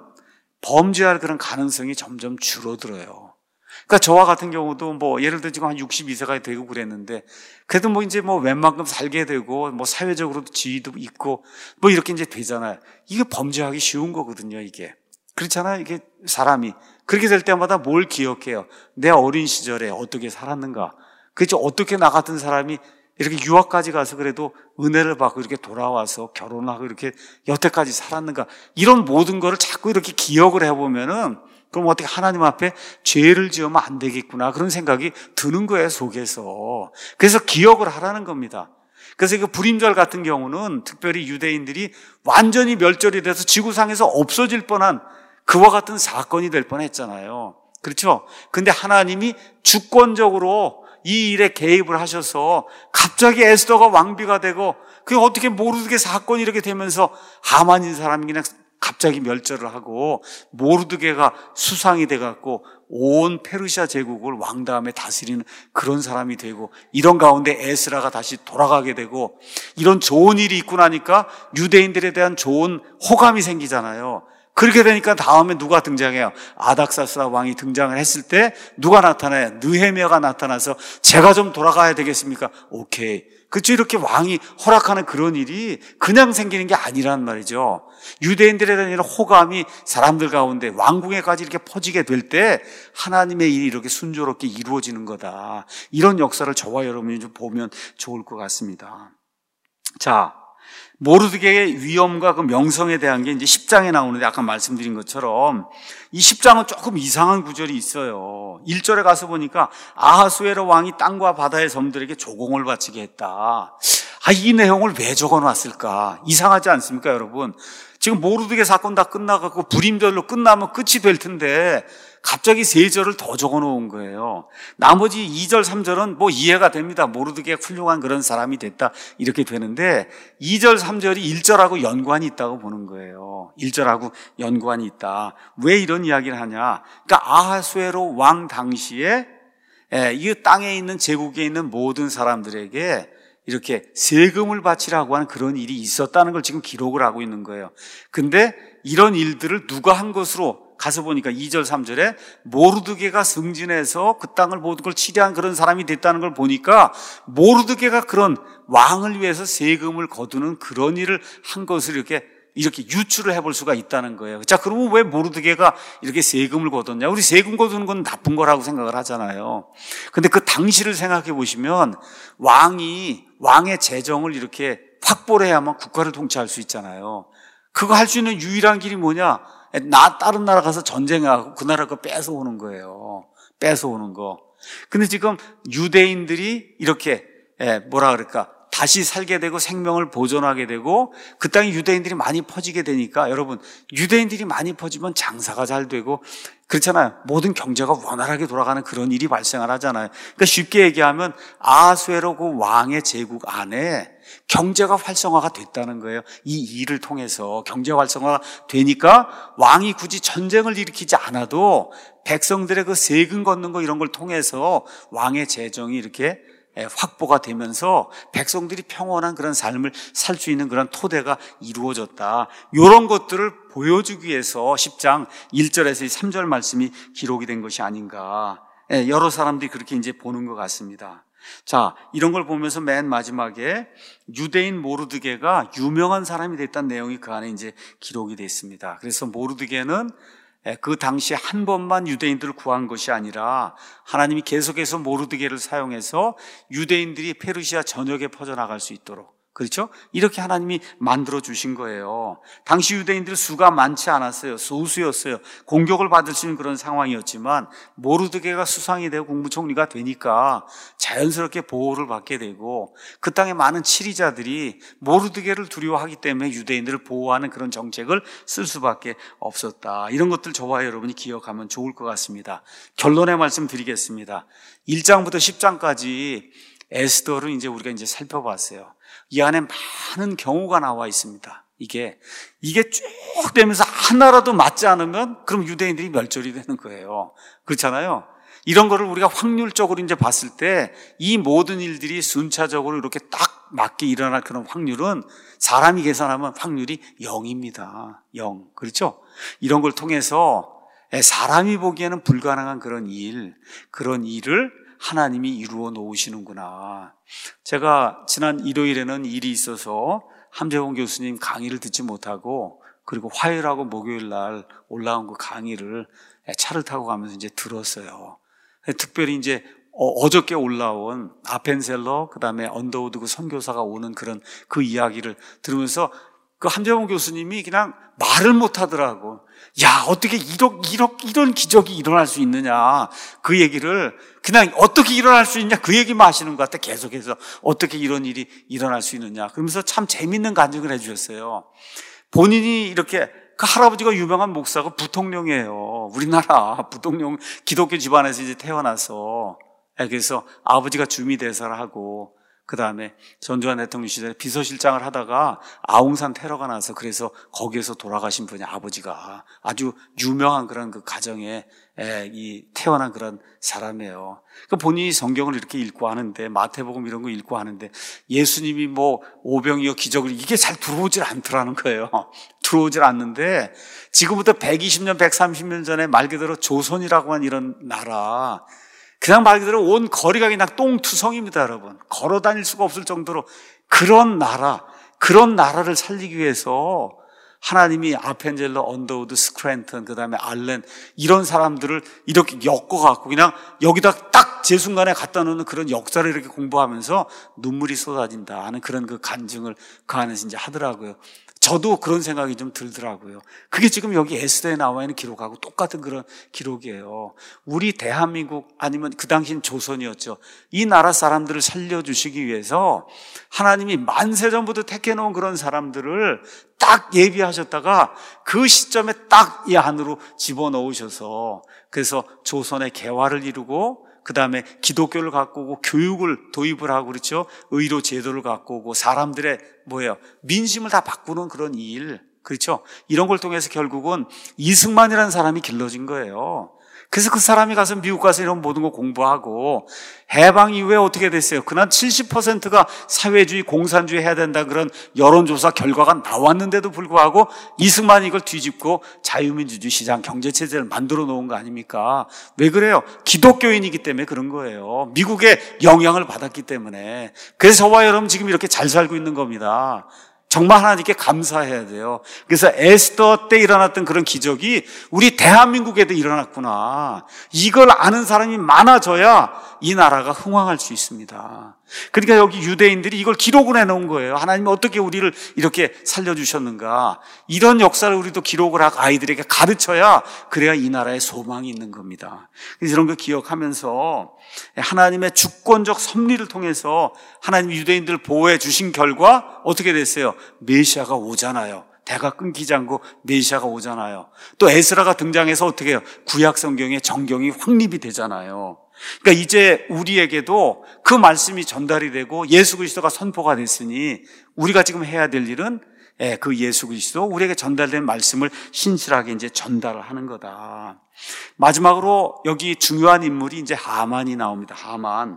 Speaker 1: 범죄할 그런 가능성이 점점 줄어들어요. 그러니까 저와 같은 경우도 뭐 예를 들어 지금 한 육십이 세가 되고 그랬는데, 그래도 뭐 이제 뭐 웬만큼 살게 되고 뭐 사회적으로도 지위도 있고 뭐 이렇게 이제 되잖아요. 이게 범죄하기 쉬운 거거든요, 이게. 그렇잖아요, 이게 사람이. 그렇게 될 때마다 뭘 기억해요? 내 어린 시절에 어떻게 살았는가? 그렇죠? 어떻게 나 같은 사람이 이렇게 유학까지 가서 그래도 은혜를 받고 이렇게 돌아와서 결혼하고 이렇게 여태까지 살았는가, 이런 모든 거를 자꾸 이렇게 기억을 해보면은 그럼 어떻게 하나님 앞에 죄를 지으면 안 되겠구나 그런 생각이 드는 거예요, 속에서. 그래서 기억을 하라는 겁니다. 그래서 그 불임절 같은 경우는 특별히 유대인들이 완전히 멸절이 돼서 지구상에서 없어질 뻔한 그와 같은 사건이 될 뻔했잖아요. 그렇죠? 근데 하나님이 주권적으로 이 일에 개입을 하셔서 갑자기 에스더가 왕비가 되고, 그게 어떻게 모르드게 사건이 이렇게 되면서 하만인 사람이 그냥 갑자기 멸절을 하고 모르드게가 수상이 돼갖고 온 페르시아 제국을 왕 다음에 다스리는 그런 사람이 되고, 이런 가운데 에스라가 다시 돌아가게 되고, 이런 좋은 일이 있고 나니까 유대인들에 대한 좋은 호감이 생기잖아요. 그렇게 되니까 다음에 누가 등장해요? 아닥사스다 왕이 등장을 했을 때 누가 나타나요? 느헤미야가 나타나서 제가 좀 돌아가야 되겠습니까? 오케이. 그렇죠? 이렇게 왕이 허락하는 그런 일이 그냥 생기는 게 아니란 말이죠. 유대인들에 대한 이런 호감이 사람들 가운데 왕궁에까지 이렇게 퍼지게 될 때 하나님의 일이 이렇게 순조롭게 이루어지는 거다. 이런 역사를 저와 여러분이 좀 보면 좋을 것 같습니다. 자, 모르드게의 위엄과 그 명성에 대한 게 이제 십 장에 나오는데, 아까 말씀드린 것처럼 이 십 장은 조금 이상한 구절이 있어요. 일 절에 가서 보니까 아하수에로 왕이 땅과 바다의 섬들에게 조공을 바치게 했다. 아, 이 내용을 왜 적어놨을까? 이상하지 않습니까, 여러분? 지금 모르드게 사건 다 끝나가고 불임절로 끝나면 끝이 될 텐데 갑자기 세 절을 더 적어놓은 거예요. 나머지 이 절, 삼 절은 뭐 이해가 됩니다. 모르드게 훌륭한 그런 사람이 됐다 이렇게 되는데, 이 절, 삼 절이 일 절하고 연관이 있다고 보는 거예요. 일 절하고 연관이 있다. 왜 이런 이야기를 하냐? 그러니까 아하수에로 왕 당시에 예, 이 땅에 있는 제국에 있는 모든 사람들에게 이렇게 세금을 바치라고 하는 그런 일이 있었다는 걸 지금 기록을 하고 있는 거예요. 근데 이런 일들을 누가 한 것으로 가서 보니까 이 절 삼 절에 모르드게가 승진해서 그 땅을 모든 걸 치리한 그런 사람이 됐다는 걸 보니까 모르드게가 그런 왕을 위해서 세금을 거두는 그런 일을 한 것을 이렇게 이렇게 유추를 해볼 수가 있다는 거예요. 자, 그러면 왜 모르드게가 이렇게 세금을 거뒀냐? 우리 세금 거두는 건 나쁜 거라고 생각을 하잖아요. 근데 그 당시를 생각해 보시면 왕이 왕의 재정을 이렇게 확보를 해야만 국가를 통치할 수 있잖아요. 그거 할 수 있는 유일한 길이 뭐냐? 나 다른 나라 가서 전쟁하고 그 나라 거 뺏어오는 거예요. 뺏어오는 거. 근데 지금 유대인들이 이렇게 뭐라 그럴까? 다시 살게 되고 생명을 보존하게 되고 그 땅에 유대인들이 많이 퍼지게 되니까 여러분, 유대인들이 많이 퍼지면 장사가 잘 되고 그렇잖아요. 모든 경제가 원활하게 돌아가는 그런 일이 발생을 하잖아요. 그러니까 쉽게 얘기하면 아수에로 그 왕의 제국 안에 경제가 활성화가 됐다는 거예요. 이 일을 통해서 경제 활성화가 되니까 왕이 굳이 전쟁을 일으키지 않아도 백성들의 그 세금 걷는 거 이런 걸 통해서 왕의 재정이 이렇게 확보가 되면서 백성들이 평온한 그런 삶을 살 수 있는 그런 토대가 이루어졌다. 이런 것들을 보여주기 위해서 십 장 일 절에서 삼 절 말씀이 기록이 된 것이 아닌가. 여러 사람들이 그렇게 이제 보는 것 같습니다. 자, 이런 걸 보면서 맨 마지막에 유대인 모르드게가 유명한 사람이 됐다는 내용이 그 안에 이제 기록이 됐습니다. 그래서 모르드게는 그 당시에 한 번만 유대인들을 구한 것이 아니라 하나님이 계속해서 모르드게를 사용해서 유대인들이 페르시아 전역에 퍼져나갈 수 있도록, 그렇죠? 이렇게 하나님이 만들어 주신 거예요. 당시 유대인들 수가 많지 않았어요. 소수였어요. 공격을 받을 수 있는 그런 상황이었지만 모르드게가 수상이 되고 국무총리가 되니까 자연스럽게 보호를 받게 되고 그 땅에 많은 치리자들이 모르드게를 두려워하기 때문에 유대인들을 보호하는 그런 정책을 쓸 수밖에 없었다. 이런 것들 저와 여러분이 기억하면 좋을 것 같습니다. 결론의 말씀 드리겠습니다. 일 장부터 십 장까지 에스더를 이제 우리가 이제 살펴봤어요. 이 안에 많은 경우가 나와 있습니다. 이게, 이게 쭉 되면서 하나라도 맞지 않으면 그럼 유대인들이 멸절이 되는 거예요. 그렇잖아요. 이런 거를 우리가 확률적으로 이제 봤을 때 이 모든 일들이 순차적으로 이렇게 딱 맞게 일어날 그런 확률은 사람이 계산하면 확률이 영입니다. 영. 그렇죠? 이런 걸 통해서 사람이 보기에는 불가능한 그런 일, 그런 일을 하나님이 이루어 놓으시는구나. 제가 지난 일요일에는 일이 있어서 함재원 교수님 강의를 듣지 못하고 그리고 화요일하고 목요일 날 올라온 그 강의를 차를 타고 가면서 이제 들었어요. 특별히 이제 어저께 올라온 아펜셀러 그다음에 언더우드 그 선교사가 오는 그런 그 이야기를 들으면서 그 함재원 교수님이 그냥 말을 못 하더라고. 야, 어떻게 이런, 이런, 이런 기적이 일어날 수 있느냐. 그 얘기를 그냥 어떻게 일어날 수 있냐. 그 얘기만 하시는 것 같아. 계속해서 어떻게 이런 일이 일어날 수 있느냐. 그러면서 참 재밌는 간증을 해주셨어요. 본인이 이렇게 그 할아버지가 유명한 목사가 부통령이에요. 우리나라 부통령 기독교 집안에서 이제 태어나서. 그래서 아버지가 주미대사를 하고 그 다음에 전두환 대통령 시절에 비서실장을 하다가 아웅산 테러가 나서 그래서 거기에서 돌아가신 분이 아버지가 아주 유명한 그런 그 가정에 이 태어난 그런 사람이에요. 그 본인이 성경을 이렇게 읽고 하는데 마태복음 이런 거 읽고 하는데 예수님이 뭐 오병이어 기적을 이게 잘 들어오질 않더라는 거예요. 들어오질 않는데 지금부터 백이십 년, 백삼십 년 전에 말 그대로 조선이라고 하는 이런 나라 그냥 말 그대로 온 거리가 그냥 똥투성입니다, 여러분. 걸어 다닐 수가 없을 정도로 그런 나라, 그런 나라를 살리기 위해서 하나님이 아펜젤러, 언더우드, 스크랜턴, 그 다음에 알렌 이런 사람들을 이렇게 엮어갖고 그냥 여기다 딱 제 순간에 갖다 놓는 그런 역사를 이렇게 공부하면서 눈물이 쏟아진다 하는 그런 그 간증을 그 안에서 이제 하더라고요. 저도 그런 생각이 좀 들더라고요. 그게 지금 여기 에스더에 나와 있는 기록하고 똑같은 그런 기록이에요. 우리 대한민국 아니면 그 당시엔 조선이었죠. 이 나라 사람들을 살려주시기 위해서 하나님이 만세전부터 택해놓은 그런 사람들을 딱 예비하셨다가 그 시점에 딱 이 안으로 집어넣으셔서 그래서 조선의 개화를 이루고 그 다음에 기독교를 갖고 오고 교육을 도입을 하고 그렇죠. 의료 제도를 갖고 오고 사람들의 뭐예요? 민심을 다 바꾸는 그런 일. 그렇죠. 이런 걸 통해서 결국은 이승만이라는 사람이 길러진 거예요. 그래서 그 사람이 가서 미국 가서 이런 모든 거 공부하고 해방 이후에 어떻게 됐어요? 그날 칠십 퍼센트가 사회주의, 공산주의 해야 된다 그런 여론조사 결과가 나왔는데도 불구하고 이승만이 이걸 뒤집고 자유민주주의 시장 경제체제를 만들어 놓은 거 아닙니까? 왜 그래요? 기독교인이기 때문에 그런 거예요. 미국의 영향을 받았기 때문에. 그래서 저와 여러분 지금 이렇게 잘 살고 있는 겁니다. 정말 하나님께 감사해야 돼요. 그래서 에스더 때 일어났던 그런 기적이 우리 대한민국에도 일어났구나. 이걸 아는 사람이 많아져야 이 나라가 흥왕할 수 있습니다. 그러니까 여기 유대인들이 이걸 기록을 해놓은 거예요. 하나님이 어떻게 우리를 이렇게 살려주셨는가. 이런 역사를 우리도 기록을 하고 아이들에게 가르쳐야 그래야 이 나라에 소망이 있는 겁니다. 그래서 이런 거 기억하면서 하나님의 주권적 섭리를 통해서 하나님 유대인들을 보호해 주신 결과 어떻게 됐어요? 메시아가 오잖아요. 대가 끊기지 않고 메시아가 오잖아요. 또 에스라가 등장해서 어떻게 해요? 구약 성경의 정경이 확립이 되잖아요. 그러니까 이제 우리에게도 그 말씀이 전달이 되고 예수 그리스도가 선포가 됐으니 우리가 지금 해야 될 일은 그 예수 그리스도 우리에게 전달된 말씀을 신실하게 이제 전달을 하는 거다. 마지막으로 여기 중요한 인물이 이제 하만이 나옵니다. 하만.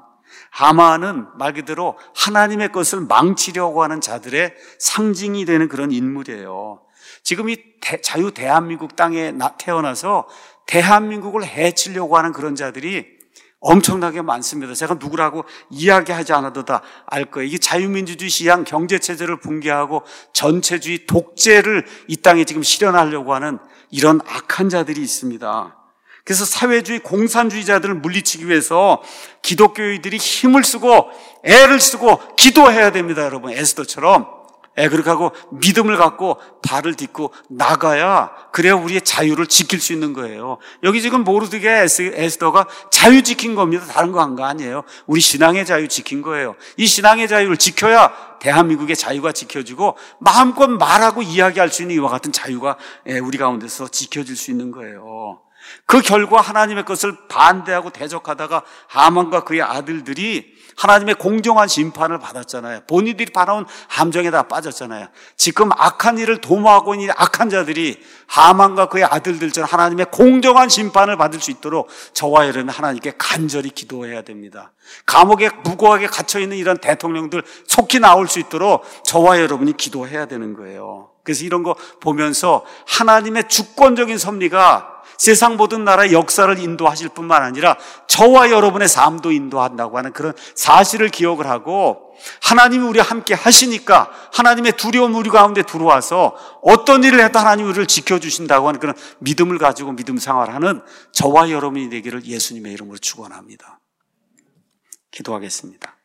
Speaker 1: 하만은 말 그대로 하나님의 것을 망치려고 하는 자들의 상징이 되는 그런 인물이에요. 지금 이 대, 자유 대한민국 땅에 태어나서 대한민국을 해치려고 하는 그런 자들이 엄청나게 많습니다. 제가 누구라고 이야기하지 않아도 다 알 거예요. 이게 자유민주주의 시장 경제체제를 붕괴하고 전체주의 독재를 이 땅에 지금 실현하려고 하는 이런 악한 자들이 있습니다. 그래서 사회주의 공산주의자들을 물리치기 위해서 기독교인들이 힘을 쓰고 애를 쓰고 기도해야 됩니다, 여러분. 에스더처럼. 예, 그렇게 하고 믿음을 갖고 발을 딛고 나가야 그래야 우리의 자유를 지킬 수 있는 거예요. 여기 지금 모르드게 에스더가 자유 지킨 겁니다. 다른 거 한 거 아니에요. 우리 신앙의 자유 지킨 거예요. 이 신앙의 자유를 지켜야 대한민국의 자유가 지켜지고 마음껏 말하고 이야기할 수 있는 이와 같은 자유가 우리 가운데서 지켜질 수 있는 거예요. 그 결과 하나님의 것을 반대하고 대적하다가 하만과 그의 아들들이 하나님의 공정한 심판을 받았잖아요. 본인들이 받아온 함정에 다 빠졌잖아요. 지금 악한 일을 도모하고 있는 악한 자들이 하만과 그의 아들들처럼 하나님의 공정한 심판을 받을 수 있도록 저와 여러분 하나님께 간절히 기도해야 됩니다. 감옥에 무고하게 갇혀있는 이런 대통령들 속히 나올 수 있도록 저와 여러분이 기도해야 되는 거예요. 그래서 이런 거 보면서 하나님의 주권적인 섭리가 세상 모든 나라의 역사를 인도하실 뿐만 아니라 저와 여러분의 삶도 인도한다고 하는 그런 사실을 기억을 하고 하나님이 우리와 함께 하시니까 하나님의 두려움 우리 가운데 들어와서 어떤 일을 해도 하나님이 우리를 지켜주신다고 하는 그런 믿음을 가지고 믿음 생활하는 저와 여러분이 되기를 예수님의 이름으로 축원합니다. 기도하겠습니다.